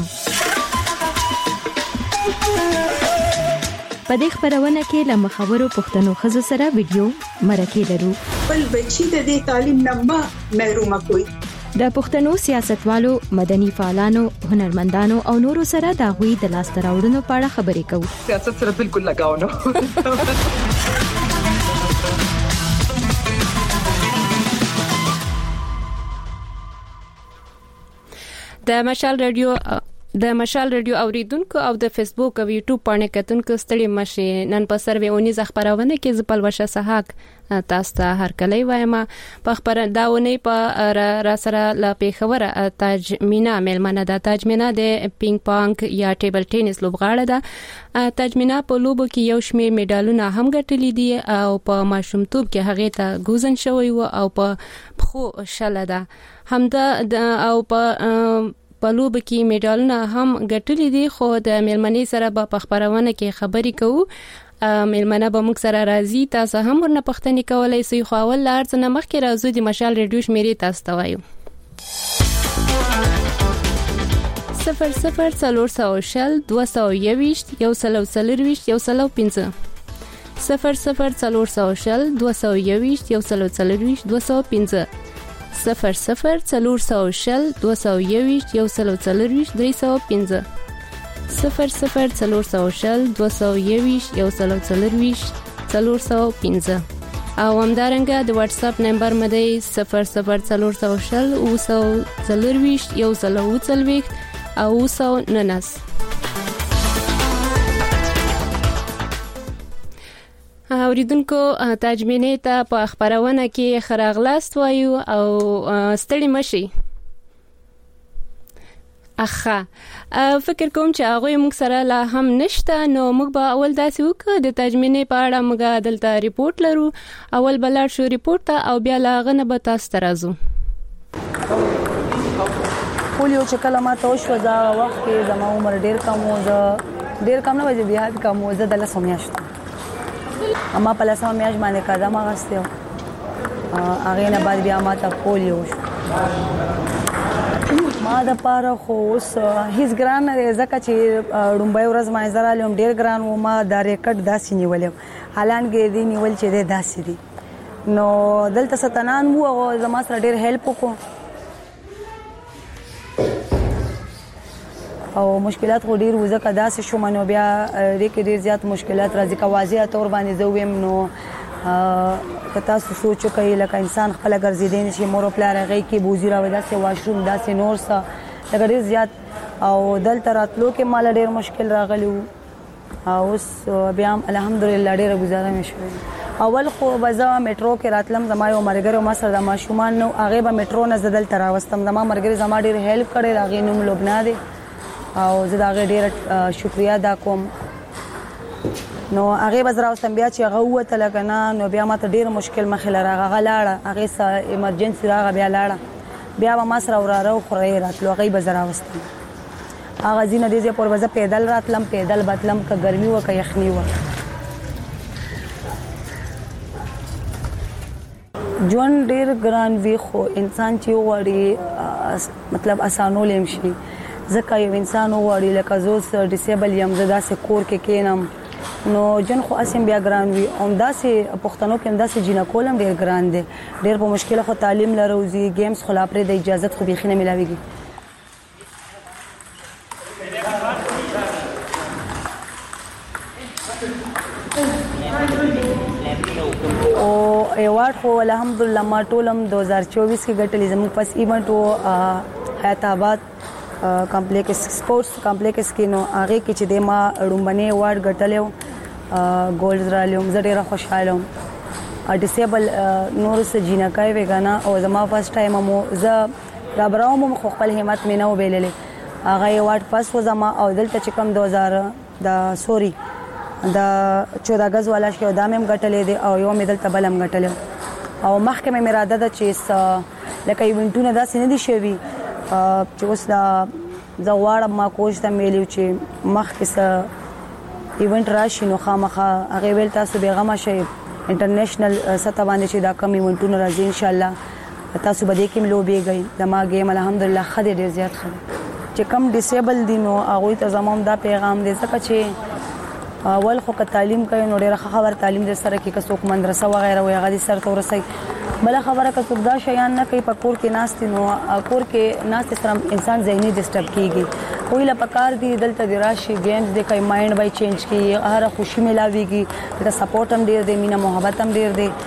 په دې خپرونه کې له مخورو پښتنو ښځو سره ویډیو مرکې لرو. بل بچی د دې تعلیم نه ما محرومه کوي. د پښتنو سیاستوالو، مدني فعالانو، هنرمندانو او نورو سره د هغوی د لاسته راوړنو په اړه خبرې کوو. سیاست سره بالکل لګاو نه. د مشال رادیو د مشال رادیو اوریدونکو او د فیسبوک او یوټیوب باندې کتونکو ستړي مشي. نن په سروې اونیزه خبرونه کې زپل وشه سحاق تاسو ته هرکلی وایم. په خبر داونی په را, را سره لا پیښور تاج مینا ملمنه د تاج مینا د پینګ پانګ یا ټیبل ټینس لوبغاړه ده. تاج مینا په لوبو کې یو شمېر میډالونه هم ګټلي دي او په ماشومتوب کې هغه ته ګوزن شوی و او په خو شله ده همدا او په په لوبو کې میډالونه هم ګټلي دي. خو د ملمنې سره په خبرونه کې خبرې کوو. ملمنه به موږ سره راځي. تاسو هم ورنه پوښتنې کولای شئ. خو اول لار څنګه مخکې راځو د مشال ریډیو شمیرې تاسو ته وایو: صفر صفر څلور سوه شل دوه سوه یوویشت یو سل او څلرویشت یو سل او پنځه صفر صفر څلور سوه شل دوه سوه یوویشت یو سل او څلرویشت دوه سوه پنځه صفر صفر څلور سوه شل دوه سوه یوویشت یو سل او څلرویشت درې سوه پنځه صفر صفر څلور سوه شل دوه سوه یوویشت یو سل او څلرویشت څلور سوه پنځه او همدارنګه د واتس اپ نمبر مده صفر صفر څلور سوه شل اوه سوه څلرویشت یو سل او څلوېښت او اوه سوه نولس. اوریدونکو تاجمینې ته په خبرونه کې خراغلاست وایو او ستړي مشي. اخه فکر کوم چې هغه موږ سره لا هم نشته. نو موږ به اول داسې وکړو د تاجمینې په اړه موږ دلته ریپورت لرو. اول بلار شو ریپورت ته او بیا لا غنه به تاسو ته راځو. پولیو چې کله ما ته وشو دا وخت کې زما عمر ډیر کم و. ډیر کم نه وځي بیا کم و. زه د لسو میاشتو اما په لسو میاشت باندې قدم اغسته او هغه نه بعد بیا ما ته پولیو شو. ما د پاره خو اوس هیڅ ګران نه ځکه چې ډومبای ورځ ما زرا لوم ډیر ګران و. ما دا ریکټ داسې نیولم حالان کې دی نیول چې دی داسې دی. نو دلته ستنان وو او زما سره ډیر هیلپ وکړو او مشکلات خو ډیر وزه کدا سه شو منو بیا ډیر ډیر زیات مشکلات راځي کا واضح تور باندې زویم. نو کتا سوچو کوي لکه انسان خپل ګرځیدین شي مور خپل راغی کې بوزي راوي داسې واشروم داسې نور څه لکه ډیر زیات او دلته راتلو کې مال ډیر مشکل راغلی او اوس بیا الحمدلله ډیر گزاره مې شوې. اول خو بزا میټرو کې راتلم زما یو مرګره ما سره د ماشومان نو هغه به میټرو نه زدل تر واستم. زما مرګره زما ډیر هیلپ کړي. هغه نوم لبنا دی او زه دا غي ډیر شکریا ادا کوم. نو هغه بزرا واستم بیا چې هغه وته لګنا نو بیا ماته ډیر مشکل مخله راغه لاړه. هغه سره ایمرجنسي راغه بیا لاړه. بیا ما سره وراره خوري راتلو. هغه بزرا واستم هغه زینه دې په ورځ پیدل راتلم پیدل باتلم که ګرمي و که یخني و. ژوند ډیر ګران وی خو انسان چې وړي مطلب اسانول هم شي. ځکه یو انسان وړي لکه زوس ډیسیبل یم زدا سه کور کې کینم نو جن خو اسیم بیا ګران وي او داسې پښتنو کې داسې جنا کولم ډیر ګران دي ډیر په مشکل خو تعلیم لروزي گیمز خلا پر د اجازه خو بيخینه ملاويږي او ایوارډ خو الحمدلله ما ټولم دو هزار چوبیس کې ګټلې زموږ پس ایونت او حیات آباد کمپلیکس سپورتس کمپلیکس کې نو هغه کې چې د ما رومبني ایوارډ ګټلې ګولډ رالم زه ډیره خوشاله یم ا ډیسیبل نور سه جینکای وګانا او زما فرست ټایم مو زه را براوم خو خپل همت مې نه وبېللې هغه ایوارډ پس و زما او دلته چې کوم دو هزار دا سوري دا چودہ غز والا شو دا مم غټلې دي او یو مدل تبلم غټلې او مخکې مې اراده ده چې لکه ایونټونه دا سینې دي شوی چې اوس دا زواړه ما کوښ ته مليو چې مخکې سه ایونت راشي نو خامخا هغه ویل تاسو بیغمه شي انټرنیشنل سطح باندې چې دا کم ایونټونه راځي ان شاء الله تاسو به دې کې ملوبي گئی دما گیم الحمدلله خدای ډیر زیات خدای چې کم ډیسیبل دي نو هغه ته زموږ دا پیغام دی ځکه چې اول خو که تعلیم کوي نو ډیره خبر تعلیم در سره کې کڅوک مدرسه وغیرہ وي هغه سره تورسي بل خبره کڅوک دا شیان نه کوي په کور کې ناشتي نو کور کې ناشته سره انسان ذهني ډیسټرب کیږي کوئی لا پکار دی دلته د راشي گیمز د کوي مایند وای چینج کی هر خوشي ملاويږي د سپورټ هم ډیر دی مینا محبت هم ډیر دی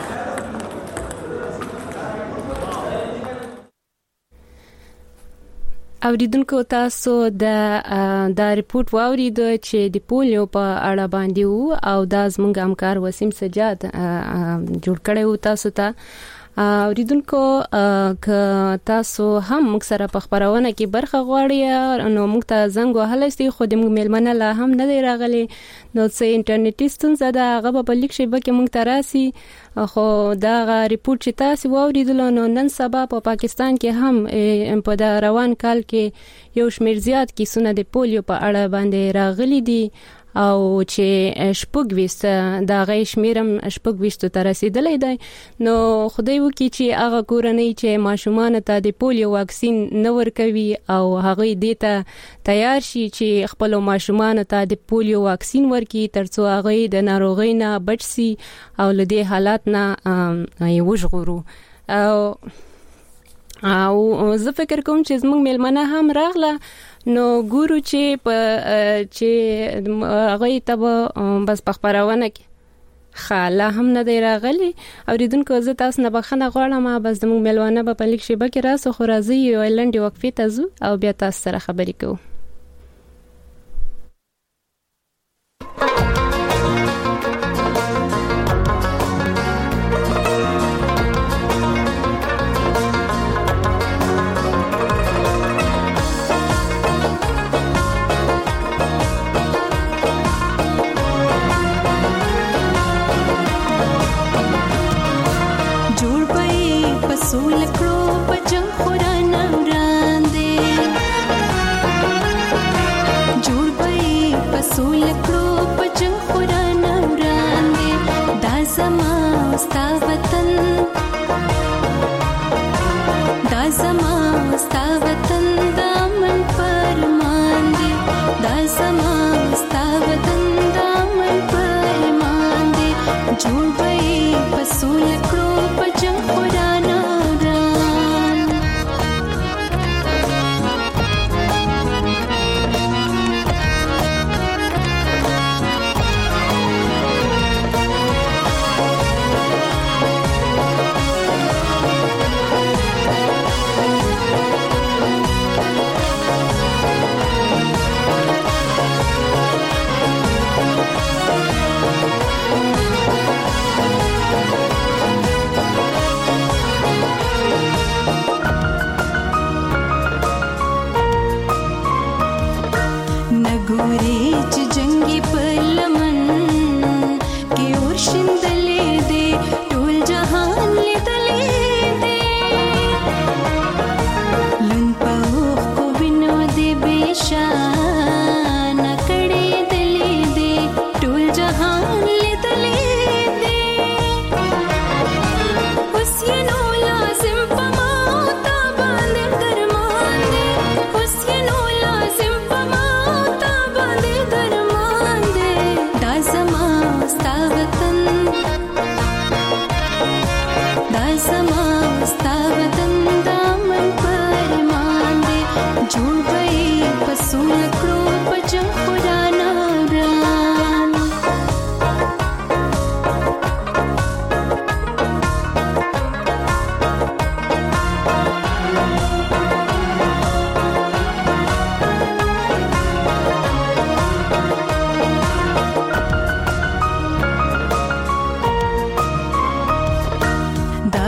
اوریدونکو تاسو د دا ریپورت واورید چې د پولیو په اړه باندې وو او دا زموږ همکار وسیم سجاد جوړ کړی وو تاسو ته اوریدونکو ک تاسو هم موږ سره په خبرونه کې برخه غواړئ نو موږ ته زنګ وهلی سي خو د موږ میلمنه لا هم نه دی راغلی نو څه انټرنیټي ستونزه ده هغه په لیک شي به کې موږ ته راسي خو دا ریپورت چې تاسو واوریدل نو نن سبا په پاکستان کې هم په دا روان کال کې یو شمیر زیات کیسونه د پولیو په اړه باندې راغلي دي او چې شپږ وست دا غي شمیرم شپږ وست ته رسیدلې ده نو خدای وکي چې هغه کورنۍ چې ماشومان ته د پولیو واکسین نه ورکوي او هغه دې ته تیار شي چې خپل ماشومان ته د پولیو واکسین ورکړي ترڅو هغه د ناروغۍ نه بچ شي او له دې حالات نه وژغورو او او زه فکر کوم چې زموږ میلمنه هم راغله نو ګورو چې په چې هغه ته بس په خبرونه کې خاله هم نه دی راغلی اوریدونکو زه تاسو نه بخښنه غواړم بس زموږ میلمانه به په لیک شبه کې راسو خو راځي یو لنډي وقفې ته ځو او بیا تاسو سره خبرې کوو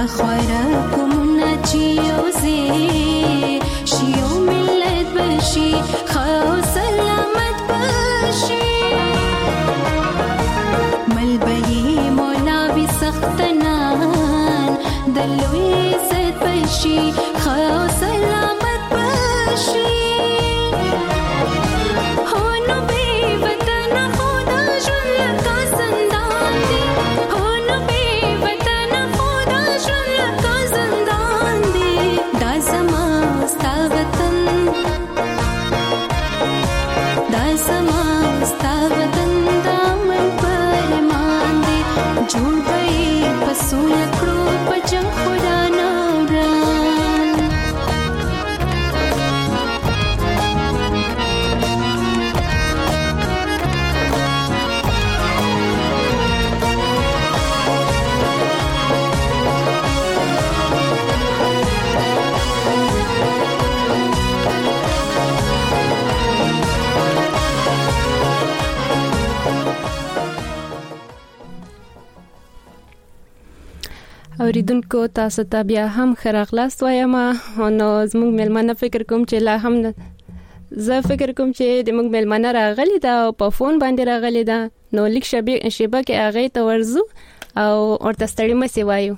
راخوره کومونه چې یوځې شي یو ملت بشي ښه او سلامت بشي مل به یې مولا وي څښتنان د لوی عزت بشي ښه او سلامت بشي اوریدونکو تاسو ته بیا هم خراغلاست وایم نو زموږ ملمنه فکر کوم چې لا هم زه فکر کوم چې د موږ ملمنه راغلی دا په فون باندې راغلی دا نو لیک شبي شبه کې هغه ته ورزو او ورته ستړي مې وایو.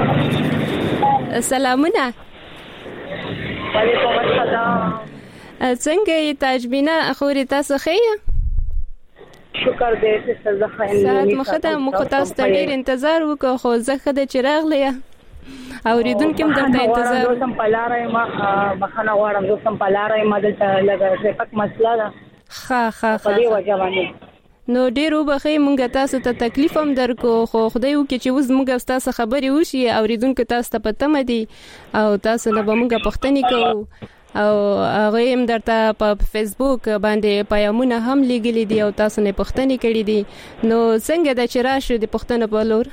سلامونه. وعلیکم السلام. څنګه یې تاجبینا خوري تاسو خیه؟ شکر دې چې زه خاين سات مخته مخته ستړي انتظار وکړو خو زه خده چې راغلی اوریدونکو هم درته انتظار زه سم پلاره ما مخنه واړم زه سم پلاره ما دلته لګا ټریفیک مسله ده ها ها په دې وجه باندې نو ډیرو بخې مونږ تاسو ته تکلیف هم درکو خو خدای وکړي چې اوس مونږ تاسو خبري وشي اوریدونکو تاسو ته پته مدي او تاسو نه به مونږ پښتني کوو او هغه هم درته په فیسبوک باندې پیغامونه هم لګیلي دي او تاسو نه پښتني کړی دي نو څنګه د چرآشو د پښتنو په لور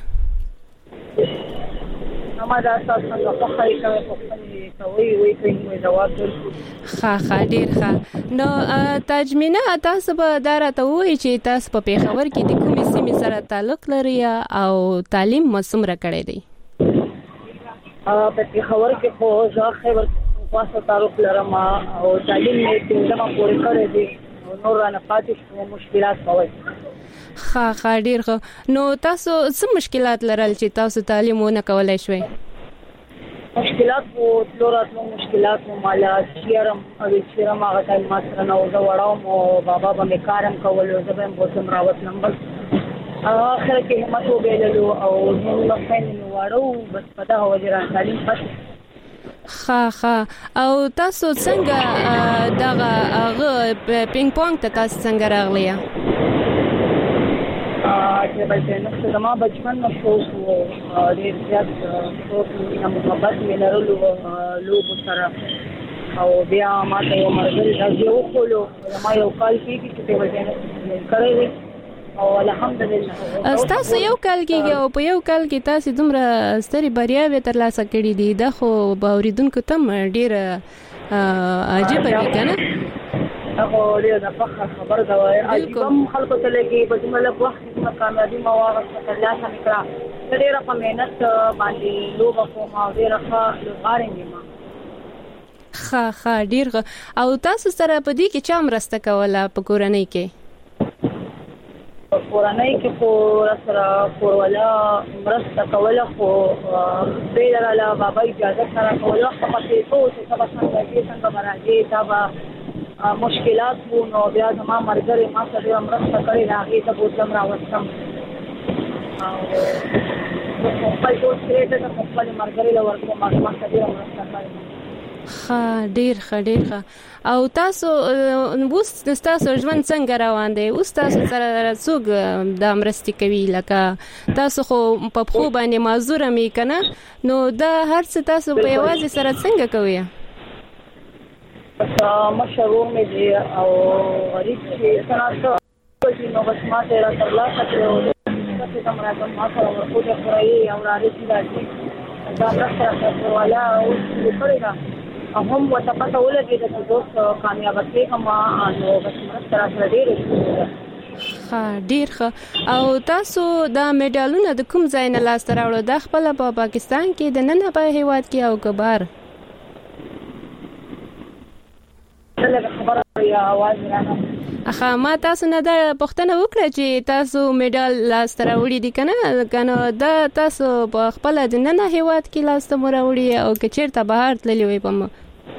ما دا تاسو څنګه په خای کوي پښتني کوي وي کوي جواب ورکړي ها ها ډیر ښه نو تاجمینا تاسو به درته وایي چې تاسو په پیښور کې د کومې سیمې سره تعلق لري او تعلیم مسمره کړی دی په پیښور کې خو ځا خبر واسه تعلق لرم او تعلیم یې څنګه پورې کړی دی نو رانه پاتې شو مشکلات کوي ها ها ډیر ښه نو تاسو څه مشکلات لرل چې تاسو تعلیم ونه کولای شوي مشکلات وو تلوراتو مشکلات مو مالا شیرم او شیرم هغه ټایم ما سره نو زه وړاو مو بابا به کارم کول زه به بوتم راوت نمبر اخر کې همت وبېللو او نو فین نو وړو بس پتا هو جران تعلیم پاتې ها ها او تاسو څنګه دغه هغه پینګ پونګ ته تاسو څنګه راغلی یا چې بلته نو زما بچپن نو شوق وو ډېر زیات شوق مې محبت مې لرلو لوبو سره او بیا ما ته یو مرګري راځي وکولو ما یو کال کېږي چې بلته نو کړی او الحمدلله تاسو یو کال کې او په یو کال کې تاسو دومره ستري بریاوې ترلاسه کړې دي د خو باوریدونکو ته ډیر عجیب دی کنه هغه لري د فخر خبر دا وایي کوم خلکو ته لګي په دملک وخت کې کامیابی مواقع ترلاسه کړه ډېر په مهنت باندې لوګو کوم او ډېر ښه لغارې نیمه ها ها ډیر او تاسو سره په دې کې چا مرسته کوله په کورنۍ کې کورنۍ کې خو سره کوروالا مرسته کوله خو بیره بابا اجازه سره کوله خو په دې څه چې څنګه کې څنګه راځي دا مشکلات وو نو بیا زما مرګري ما سره مرسته کړې راغی ته بوتم راوستم او په ټول کې ته خپل مرګري له ورکو ما سره مرسته کړې ها ډیر ښه ډیر ښه او تاسو اوس تاسو ژوند څنګه روان دی اوس تاسو سره څوک د مرستې کوي لکه تاسو خو په خو باندې معذور مې کنه نو دا هر څه تاسو په یوازې سره څنګه کوي مشرور مې دی او غریب چې څنګه چې نو بس ما ته را ترلاسه کړو چې کوم راځم ما سره ورکو ته کوي او راځي راځي دا راځي ولا او څه هم وتپته ولګي د دوست کامیاب کې هم نو بس سره سره ډېر ها ډیر ښه. او تاسو دا میډالونه د کوم ځای نه لاس راوړل؟ د خپل په پاکستان کې د نن په هیواد کې او کبار اخا ما تاسو نه دا پښتنه وکړه چې تاسو میډال لاس راوړی دي کنه کنه دا تاسو په خپل د نن هیواد کې لاس راوړی او که چیرته بهر تللی وي په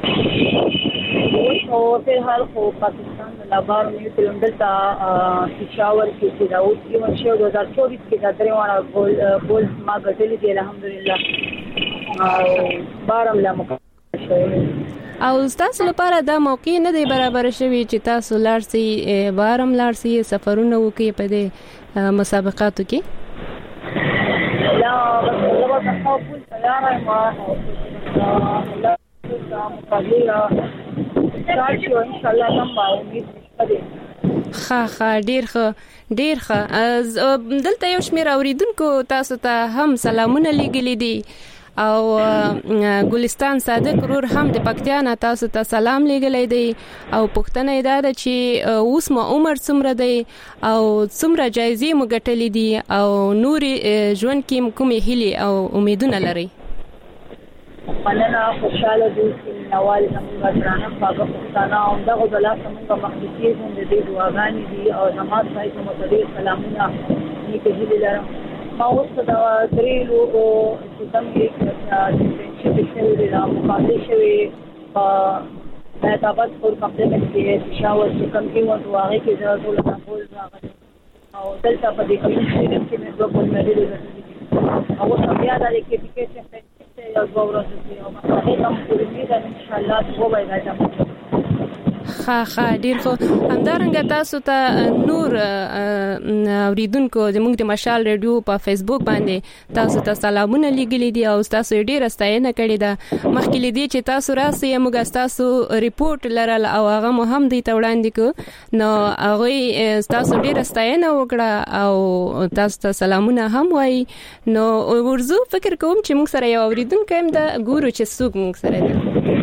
او په حال خو پاکستان د لابار نیو کلندر تا پېښور کې چې دا اوس یو شو د دوه هزار چوبیس کې دا درېواړه ګول ګول ما ګټلې دي الحمدلله او بارم لا مکمل شوی. او تاسو لپاره دا موقع نه دی برابر شوی چې تاسو لارسي بارم لارسي سفرونه وکړي په دې مسابقاتو کې؟ لا بس زه به خپل تیار یم لا مقابله شاشو ان شاء الله هم باندې ښه ښه ډیر ښه ډیر ښه. دلته یو شمېر اوریدونکو تاسو ته هم سلامونه لیږلي دي او ګلستان صادق ورور هم د پکتیا نه تاسو ته سلام لیږلی دی او پوښتنه یې دا ده چې اوس مو عمر څومره دی او څومره جایزې مو ګټلې دي او نورې ژوند کې کومې هیلې او امیدونه لرئ؟ مننه خوشاله دي چې نوال زموږ ګرانه پاکه پښتانه او دغه بلا زموږ مخلصي هم د دې دعاګانې دي او نماز پای کوم ته سلامونه نیکه هیلې لرم. ما اوس دا درېلو چې څنګه چې د شوی د مقابله شوی په مهتابت پر کمپلیمنت کې پېښور چې کوم کې وو هغه کې د ټول تاسو راغلي او دلته په دې کمیشن کې مې دوه په مېډل ورکړي او اوس بیا د لیکيفیکیشن په یو ډول راځي او هغه هم په دې ان شاء الله څو به راځي. ښه ښه ډیر خو همدارنګه تاسو ته نور اوریدونکو زموږ د مشال ریډیو په فیسبوک باندې تاسو ته سلامونه لیږلي دي او تاسو ډیر ستاینه کړې ده. مخکې لدی چې تاسو راسي موږ تاسو ریپورت لرل او هغه مو هم دی ته وړاندې کو نو هغه تاسو ډیر ستاینه وکړه او تاسو ته سلامونه هم وایي. نو ورزو فکر کوم چې موږ سره یو اوریدونکو هم د ګورو چې څوک موږ سره دی.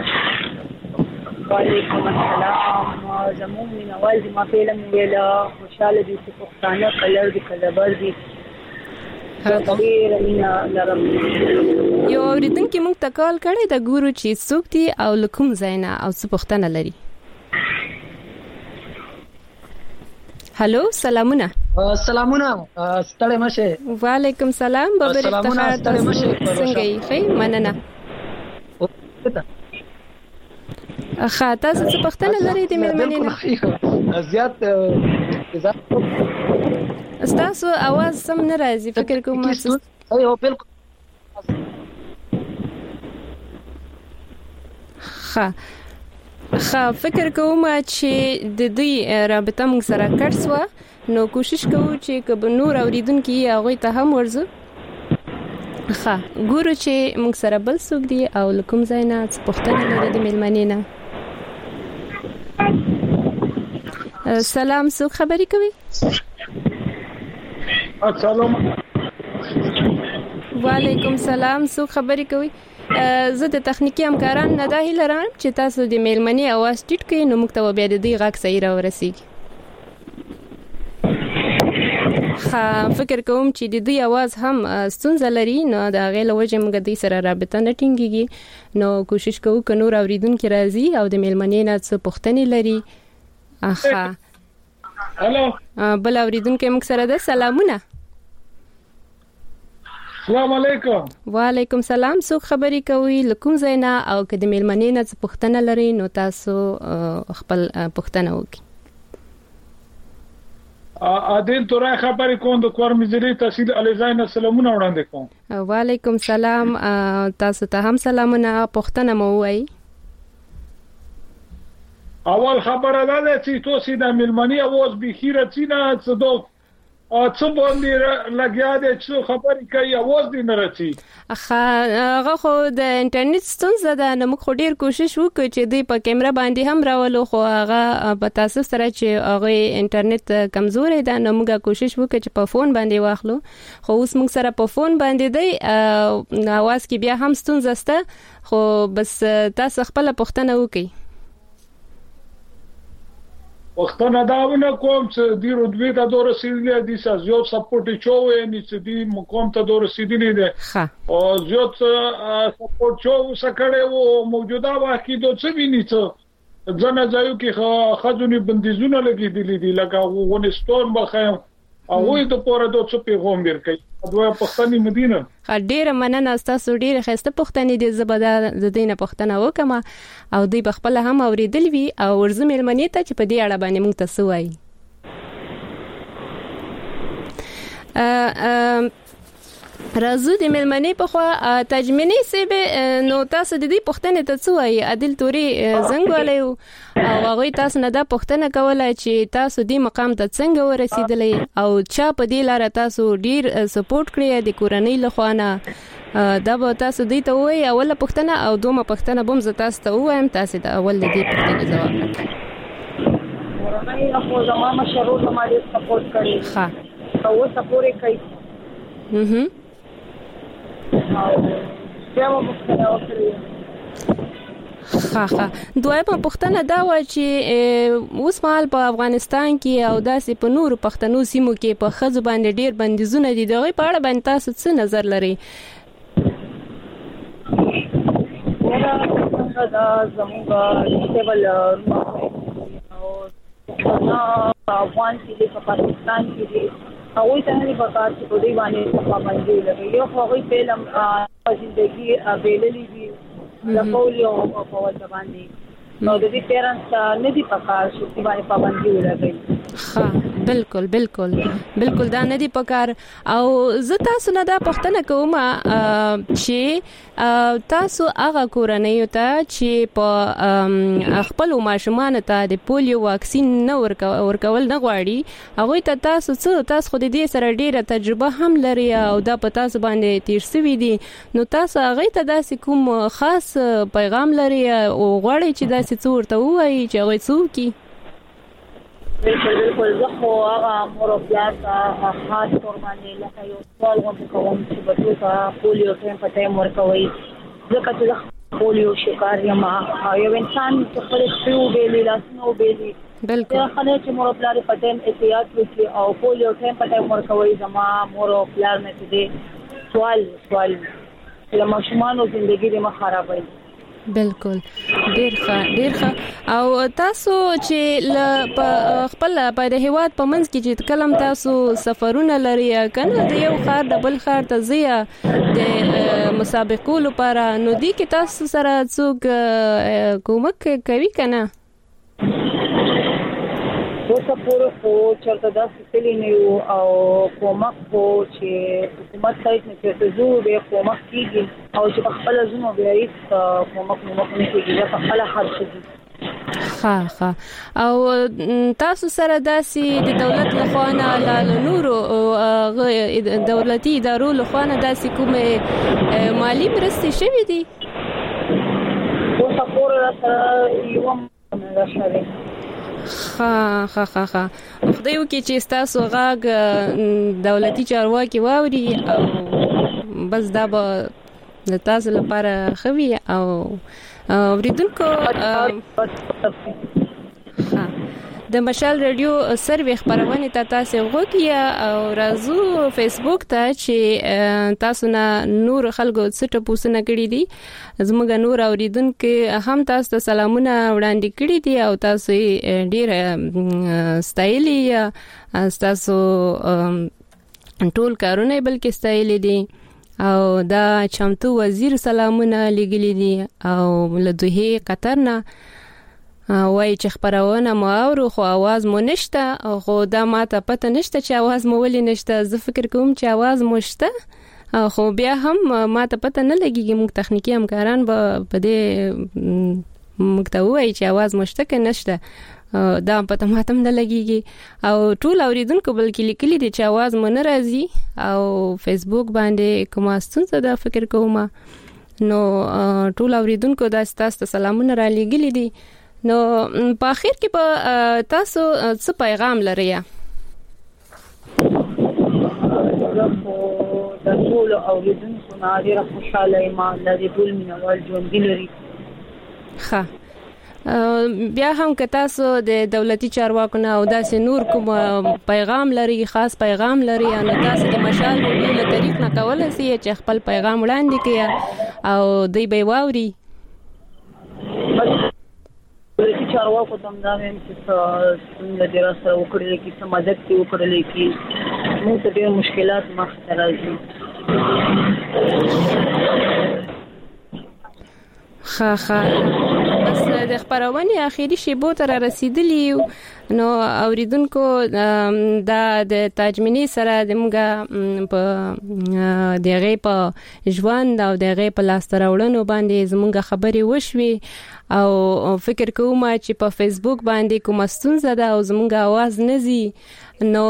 وعلیکم السلام زموږ مینوال دي ما فعلا ویلا خوشاله دي چې پښتانه کلر دي کلبر دي ډېر مینا لرم. یو اوریدونکو موږ ته کال کړی د ګورو چې څوک دي او لکوم زینا او څه پښتنه لري. هالو سلامونه. سلامونه ستړي مشه. وعلیکم السلام بابر افتخار تاسو څنګه یې؟ ښه مننه. اخا تاسو څه پښتنه لري د مېلمنې نه؟ زیات تاسو आवाज سم نه راځي فکر کوم چې ایو بالکل ښه ښه فکر کوم چې د دې رابطه موږ سره کړسوه نو کوشش کوو چې کب نور اوریدونکو هغه ته هم ورزو. ښه ګورو چې موږ سره بل څوک دی او لکم زینا څه پښتنه لري د مېلمنې نه. سلام څوک خبرې کوي؟ السلام وعلیکم السلام څوک خبرې کوي؟ زه د تخنیکی همکاران نه دا هیله لرم چې تاسو د مېلمنې اواز ټیټ کړئ نو موږ ته بیا د دې غږ صحیح راورسیږي. ښه فکر کوم چې د دې اواز هم ستونزه لري نو د هغې له وجې موږ دوی سره رابطه نه ټینګېږي نو کوشش کوو که نور اورېدونکي راځي او د مېلمنې نه څه پوښتنې لري. ښه هلو بل اورېدونکی موږ سره ده. سلامونه. السلام علیکم. وعلیکم السلام څوک خبرې کوي له کوم ځای نه او که د مېلمنې نه څه پوښتنه لري نو تاسو خپل پوښتنه وکړئ. عادل تورای خبرې کوم د کور مزري تحصیل علیزاین سلامونه وړاندې کوم. وعلیکم السلام تاسو ته هم سلامونه. پوښتنه مو وایي. اول خبره ده چې تاسو د ملمنی اواز به خیره چینه څه دوه څه باندې لګیا دي چې خبرې کوي اواز دې نه راځي. هغه خو د انټرنیټ ستونزه ده نو موږ ډیر کوشش وکړو چې دوی په کیمرا باندې هم راولو خو هغه په تاسو سره چې هغه انټرنیټ کمزوري ده نو موږ کوشش وکړو چې په فون باندې واخلو خو اوس موږ سره په فون باندې دی اواز کې بیا هم ستونزه سته خو بس تاسو خپل پوښتنه وکړئ. وختونه داونه کوم چې د رودوی ته دور رسیدلی دي چې زیات سپورټ چوي نه چې دی مقام ته دور رسیدلی دي او زیات سپورټ چو سکړې وو موجوده واکې د څه ویني چې ځنه ځایو کې خځونی بندیزونه لګېدلې دي لکه ونستون بخایم او وې د پوره د څه پیغام ورکړي دوه پښتني مدینه ډیره مننه تاسو ډیره خسته پښتني دي زبده د دینه پښتنه وکما او دوی بخپل هم اوریدل وی او ورزم ملمنی ته چې په دې اړه باندې موږ تاسو وایي ا رازو د ملمنی په خوا تجمنی سیب نو تاسو د دې پښتنه ته څه وایي عادل توري زنګ ولایو او هغه تاسو نه دا پښتنه کوله چې تاسو دې مقام ته څنګه ورسېدلې او چا په دې لار تاسو ډیر سپورټ کړی د کورنۍ لخوانه دا به تاسو دې ته وایي اوله پښتنه او دومره پښتنه بم ز تاسو ته وایم تاسو د اول دې پښتنه جواب راکړئ ورنه خو زموږ مشرو زموږ سپورټ کړی ښه او سپورټ کوي هم بیا مو پښتنه وکړي ها ها دوی په پښتنه دا و چې اوس مال په افغانستان کې او داسې په نور پښتنو سیمو کې په خځو باندې ډیر بندیزونه دي دغه په اړه باندې تاسو څه نظر لرئ ورته دا زموږ ټیبل او افغان کې په پاکستان کې هغه ته نه پکار چې په دې باندې پابندي لګي یو هغه فلم ژوندۍ اویلې دي د پولیو په وجه باندې نو د دې پیرنټس نه دي پکار چې باندې پابندي ولګي ها بالکل بالکل بالکل دا نه دي پکار او زه تاسو نه دا پښتنه کوم چې تاسو هغه کورنۍ ته چې په خپل ماشومان ته د پولیو واکسین نه ورکول نه غواړي هغه ته تاسو څه تاسو خو دې سره ډیره تجربه هم لري او دا په تاسو باندې تیر شوی دي نو تاسو هغه ته داسې کوم خاص پیغام لري او غواړي چې داسې څه ورته وایي چې هغه څوک کی بالکل بالکل زه خو هغه مور او پلار ته خاص تور باندې لکه یو سوال غوښتم کوم چې بچو ته پولیو ټیم په ټیم ورکوي ځکه چې پولیو شکار یم یو انسان چې خپل سپیو بیلی لاسنو بیلی بالکل دا خلک چې مور او پلار په ټیم احتیاط وکړي او پولیو ټیم په ټیم ورکوي زما مور او پلار نه دي سوال سوال له ماشومانو ژوندۍ دې ما خرابوي بالکل ډیر ښه ډیر ښه او تاسو چې خپل په د هیواد په منځ کې چې کلم تاسو سفرونه لري کنه د یو خار د بل خار ته زیه د مسابقو لپاره نو دي کې تاسو سره څوک کومک کوي کنه اوسه پوره خو چرته دا سلی نه او کومک خو چې حکومت سایت نه چې زو به کومک کیږي او چې خپل زمو بیا هیڅ کومک نه کوي چې په خپل خرڅ دي ها ها او تاسو سره داسې د دولت لخوا نه ل نورو دولتي ادارو لخوا نه داسې کومه مالی مرستې شوې دي اوسه پوره سره یو نه شوي ها ها ها ها خدای وکي چې تاسو غاګ دولتي چارواکي واوري او بس دا به تاسو لپاره خوي او ورېدونکو ها د مشال رادیو سروې خبرونه ته تاسو وګورئ او رازو فیسبوک ته چې تاسو نه نور خلکو څه پوښتنه کړې دي زموږ نور اوریدونکو هم تاسو ته سلامونه وړاندې کړي دي او تاسو ډیر ستایلی تاسو ټول کارونه بلکې ستایلی دي او دا چمتو وزیر سلامونه لګلې دي او له دوه قطر نه وای چې خبرونه مو اورو خو आवाज مو نشته خو دا ماته پته نشته چې आवाज مو ولې نشته زه فکر کوم چې आवाज مو شته خو بیا هم ماته پته نه لګیږي موږ تخنیکی همکاران به په دې مکتوي چې आवाज مو شته کې نشته دا پته ماته نه لګیږي او ټول اوریدونکو بلکې لیکلي دي چې आवाज مو نه راځي او فیسبوک باندې کومه ستونزه ده فکر کوم نو ټول اوریدونکو دا ستاسو سلامونه را لګیلي دي نو په اخر کې په تاسو څه پیغام لرئ د ټول اوریدونکو نه ډیره خوشاله یم د دې ټول مینوال ژوند لري ښه بیا هم که تاسو د دولتي چارواکو نه او داسې نور کوم پیغام لري، خاص پیغام لري، نو تاسو د مشال ریډیو له طریق نه کولای شئ چې خپل پیغام وړاندې کړئ او دوی به واوري. دولتي چارواکو ته دا وایم چې څنګه د راسره وکړل کی څه مدد کې وکړل کی موږ ته ډېر مشکلات مخ ته راځي. ښه ښه بس د خبرونې اخیری شیبو ته را رسیدلی نو اوریدونکو دا د تاجمنی سره د موږ په دغه په ژوند او دغه په لاس راوړنو باندې زموږ خبرې وشوي او فکر کوم چې په فیسبوک باندې کوم ستونزه ده او زموږ आवाज نزي نو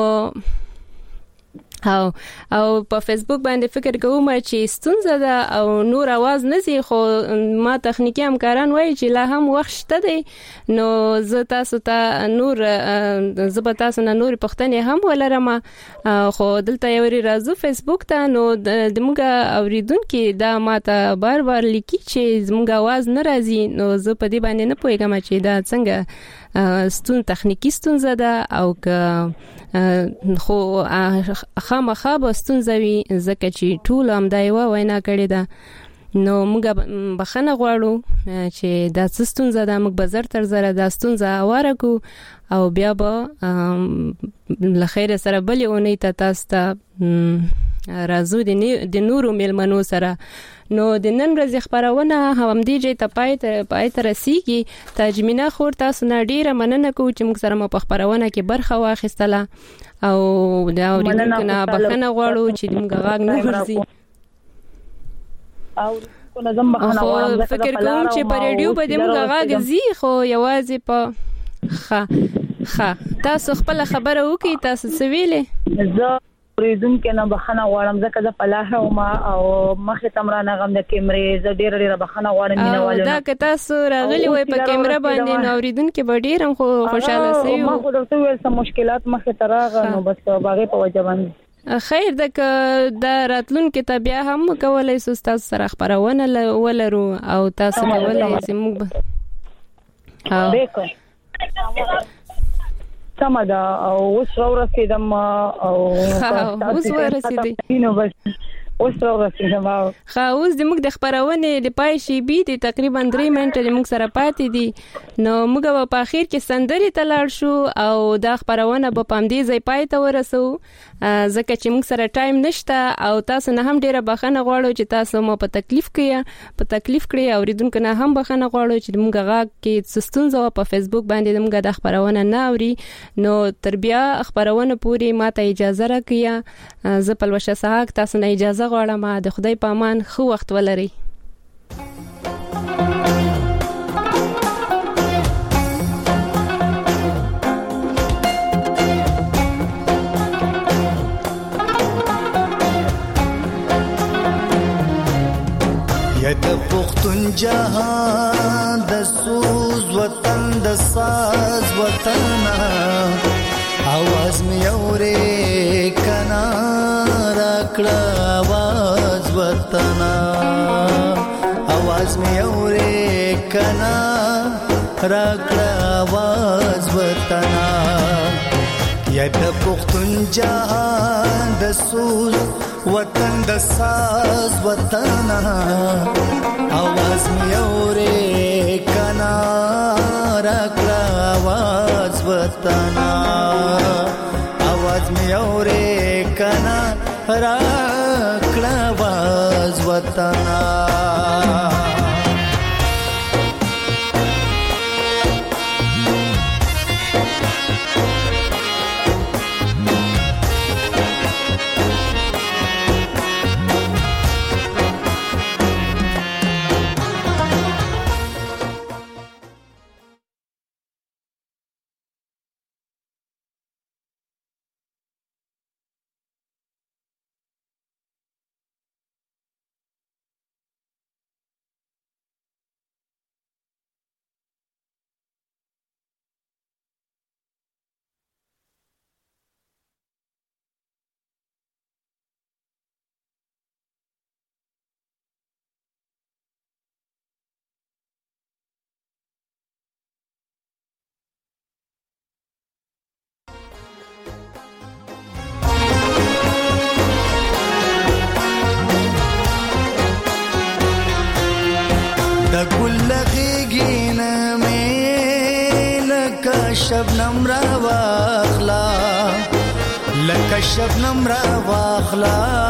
او او په فیسبوک باندې فکر کوم چې ستونزه ده او نور आवाज نزي خو ما تخنیکی همکاران وایي چې لا هم وخت شته دی نو زه تاسو ته نور زه به تاسو نه نور پښتنې هم ولرم خو دلته یو راځو فیسبوک ته نو د موږ اوریدونکو دا ماته بار بار لیکي چې زموږ आवाज نه راځي نو زه په دې باندې نه پوهیږم چې دا څنګه ستون تخنیکی ستونزه ده او که خو خامخا به ستونزه وي ځکه چې ټول هم دا یوه وینا کړې ده نو موږ بخښنه غواړو چې دا څه ستونزه ده، موږ به زر تر زره دا ستونزه هواره کړو او بیا به له خیره سره بلې اونۍ ته تاسو ته راځو د نورو میلمنو سره. نو د نن ورځې خبرونه همدې ځای ته پای ته پای ته رسیږي. تاجمینا خور تاسو نه ډیره مننه کوم چې موږ سره مو په خبرونه کې برخه واخیستله او دا اوریدونکو نه بخښنه غواړو چې موږ غاګ نه ورځي او کو نظم بخښنه غواړم. فکر کوم چې په ریډیو باندې موږ غاګ زی خو یوازې په ښه ښه تاسو خپل خبره وکي تاسو سویلې زه اوریدونکو نه بخښنه غواړم ځکه زه فلاح او ما او مخه تمرانه غم د کیمرې زه ډیره ډیره بخښنه غواړم مینوالو. دا که تاسو راغلی وای په کیمرا باندې نو اوریدونکو به ډیر هم خوشاله شي. ما خو درته ویل سم مشکلات مخه تراغه نو بس باغې په وجه باندې خیر ده که دا راتلونکو ته بیا هم کولای سو تاسو سره خبرونه ولرو او تاسو کولای سئ موږ ها سم ده او اوس ورسېدم او اوس ورسېدم نو بس اوس ورسېدم ښه اوس د موږ د خبرونې د پای شي بي د تقریبا درې منټه د موږ سره پاتې دي نو موږ په اخر کې سندري ته لاړ شو او دا خبرونه په پامدې ځای پای ته ورسو ځکه چې موږ سره ټایم نشته او تاسو نه هم ډیره بخښنه غواړو چې تاسو مو په تکلیف کې په تکلیف کړی اوریدونکو نه هم بخښنه غواړو چې موږ غاګ کې ستونزه په فیسبوک باندې موږ د خبرونه نه اوري نو تر بیا خبرونه پوری ماته اجازه راکړئ. زه پلوشه ساحق تاسو نه اجازه غواړم. د خدای په امان خو وخت ولرئ. یا د پښتون جهان د سوز وطن د ساز وطن आवाज می اورې کنا راکړه आवाज وطن आवाज می اورې کنا راکړه आवाज وطن یا د پښتون جهان د سوز وطن د ساز وطن आवाज می اورې کنا راکړه आवाज وطن आवाज می اورې کنا راکړه आवाज وطن. شبنم را واخلا لکه شبنم را واخلا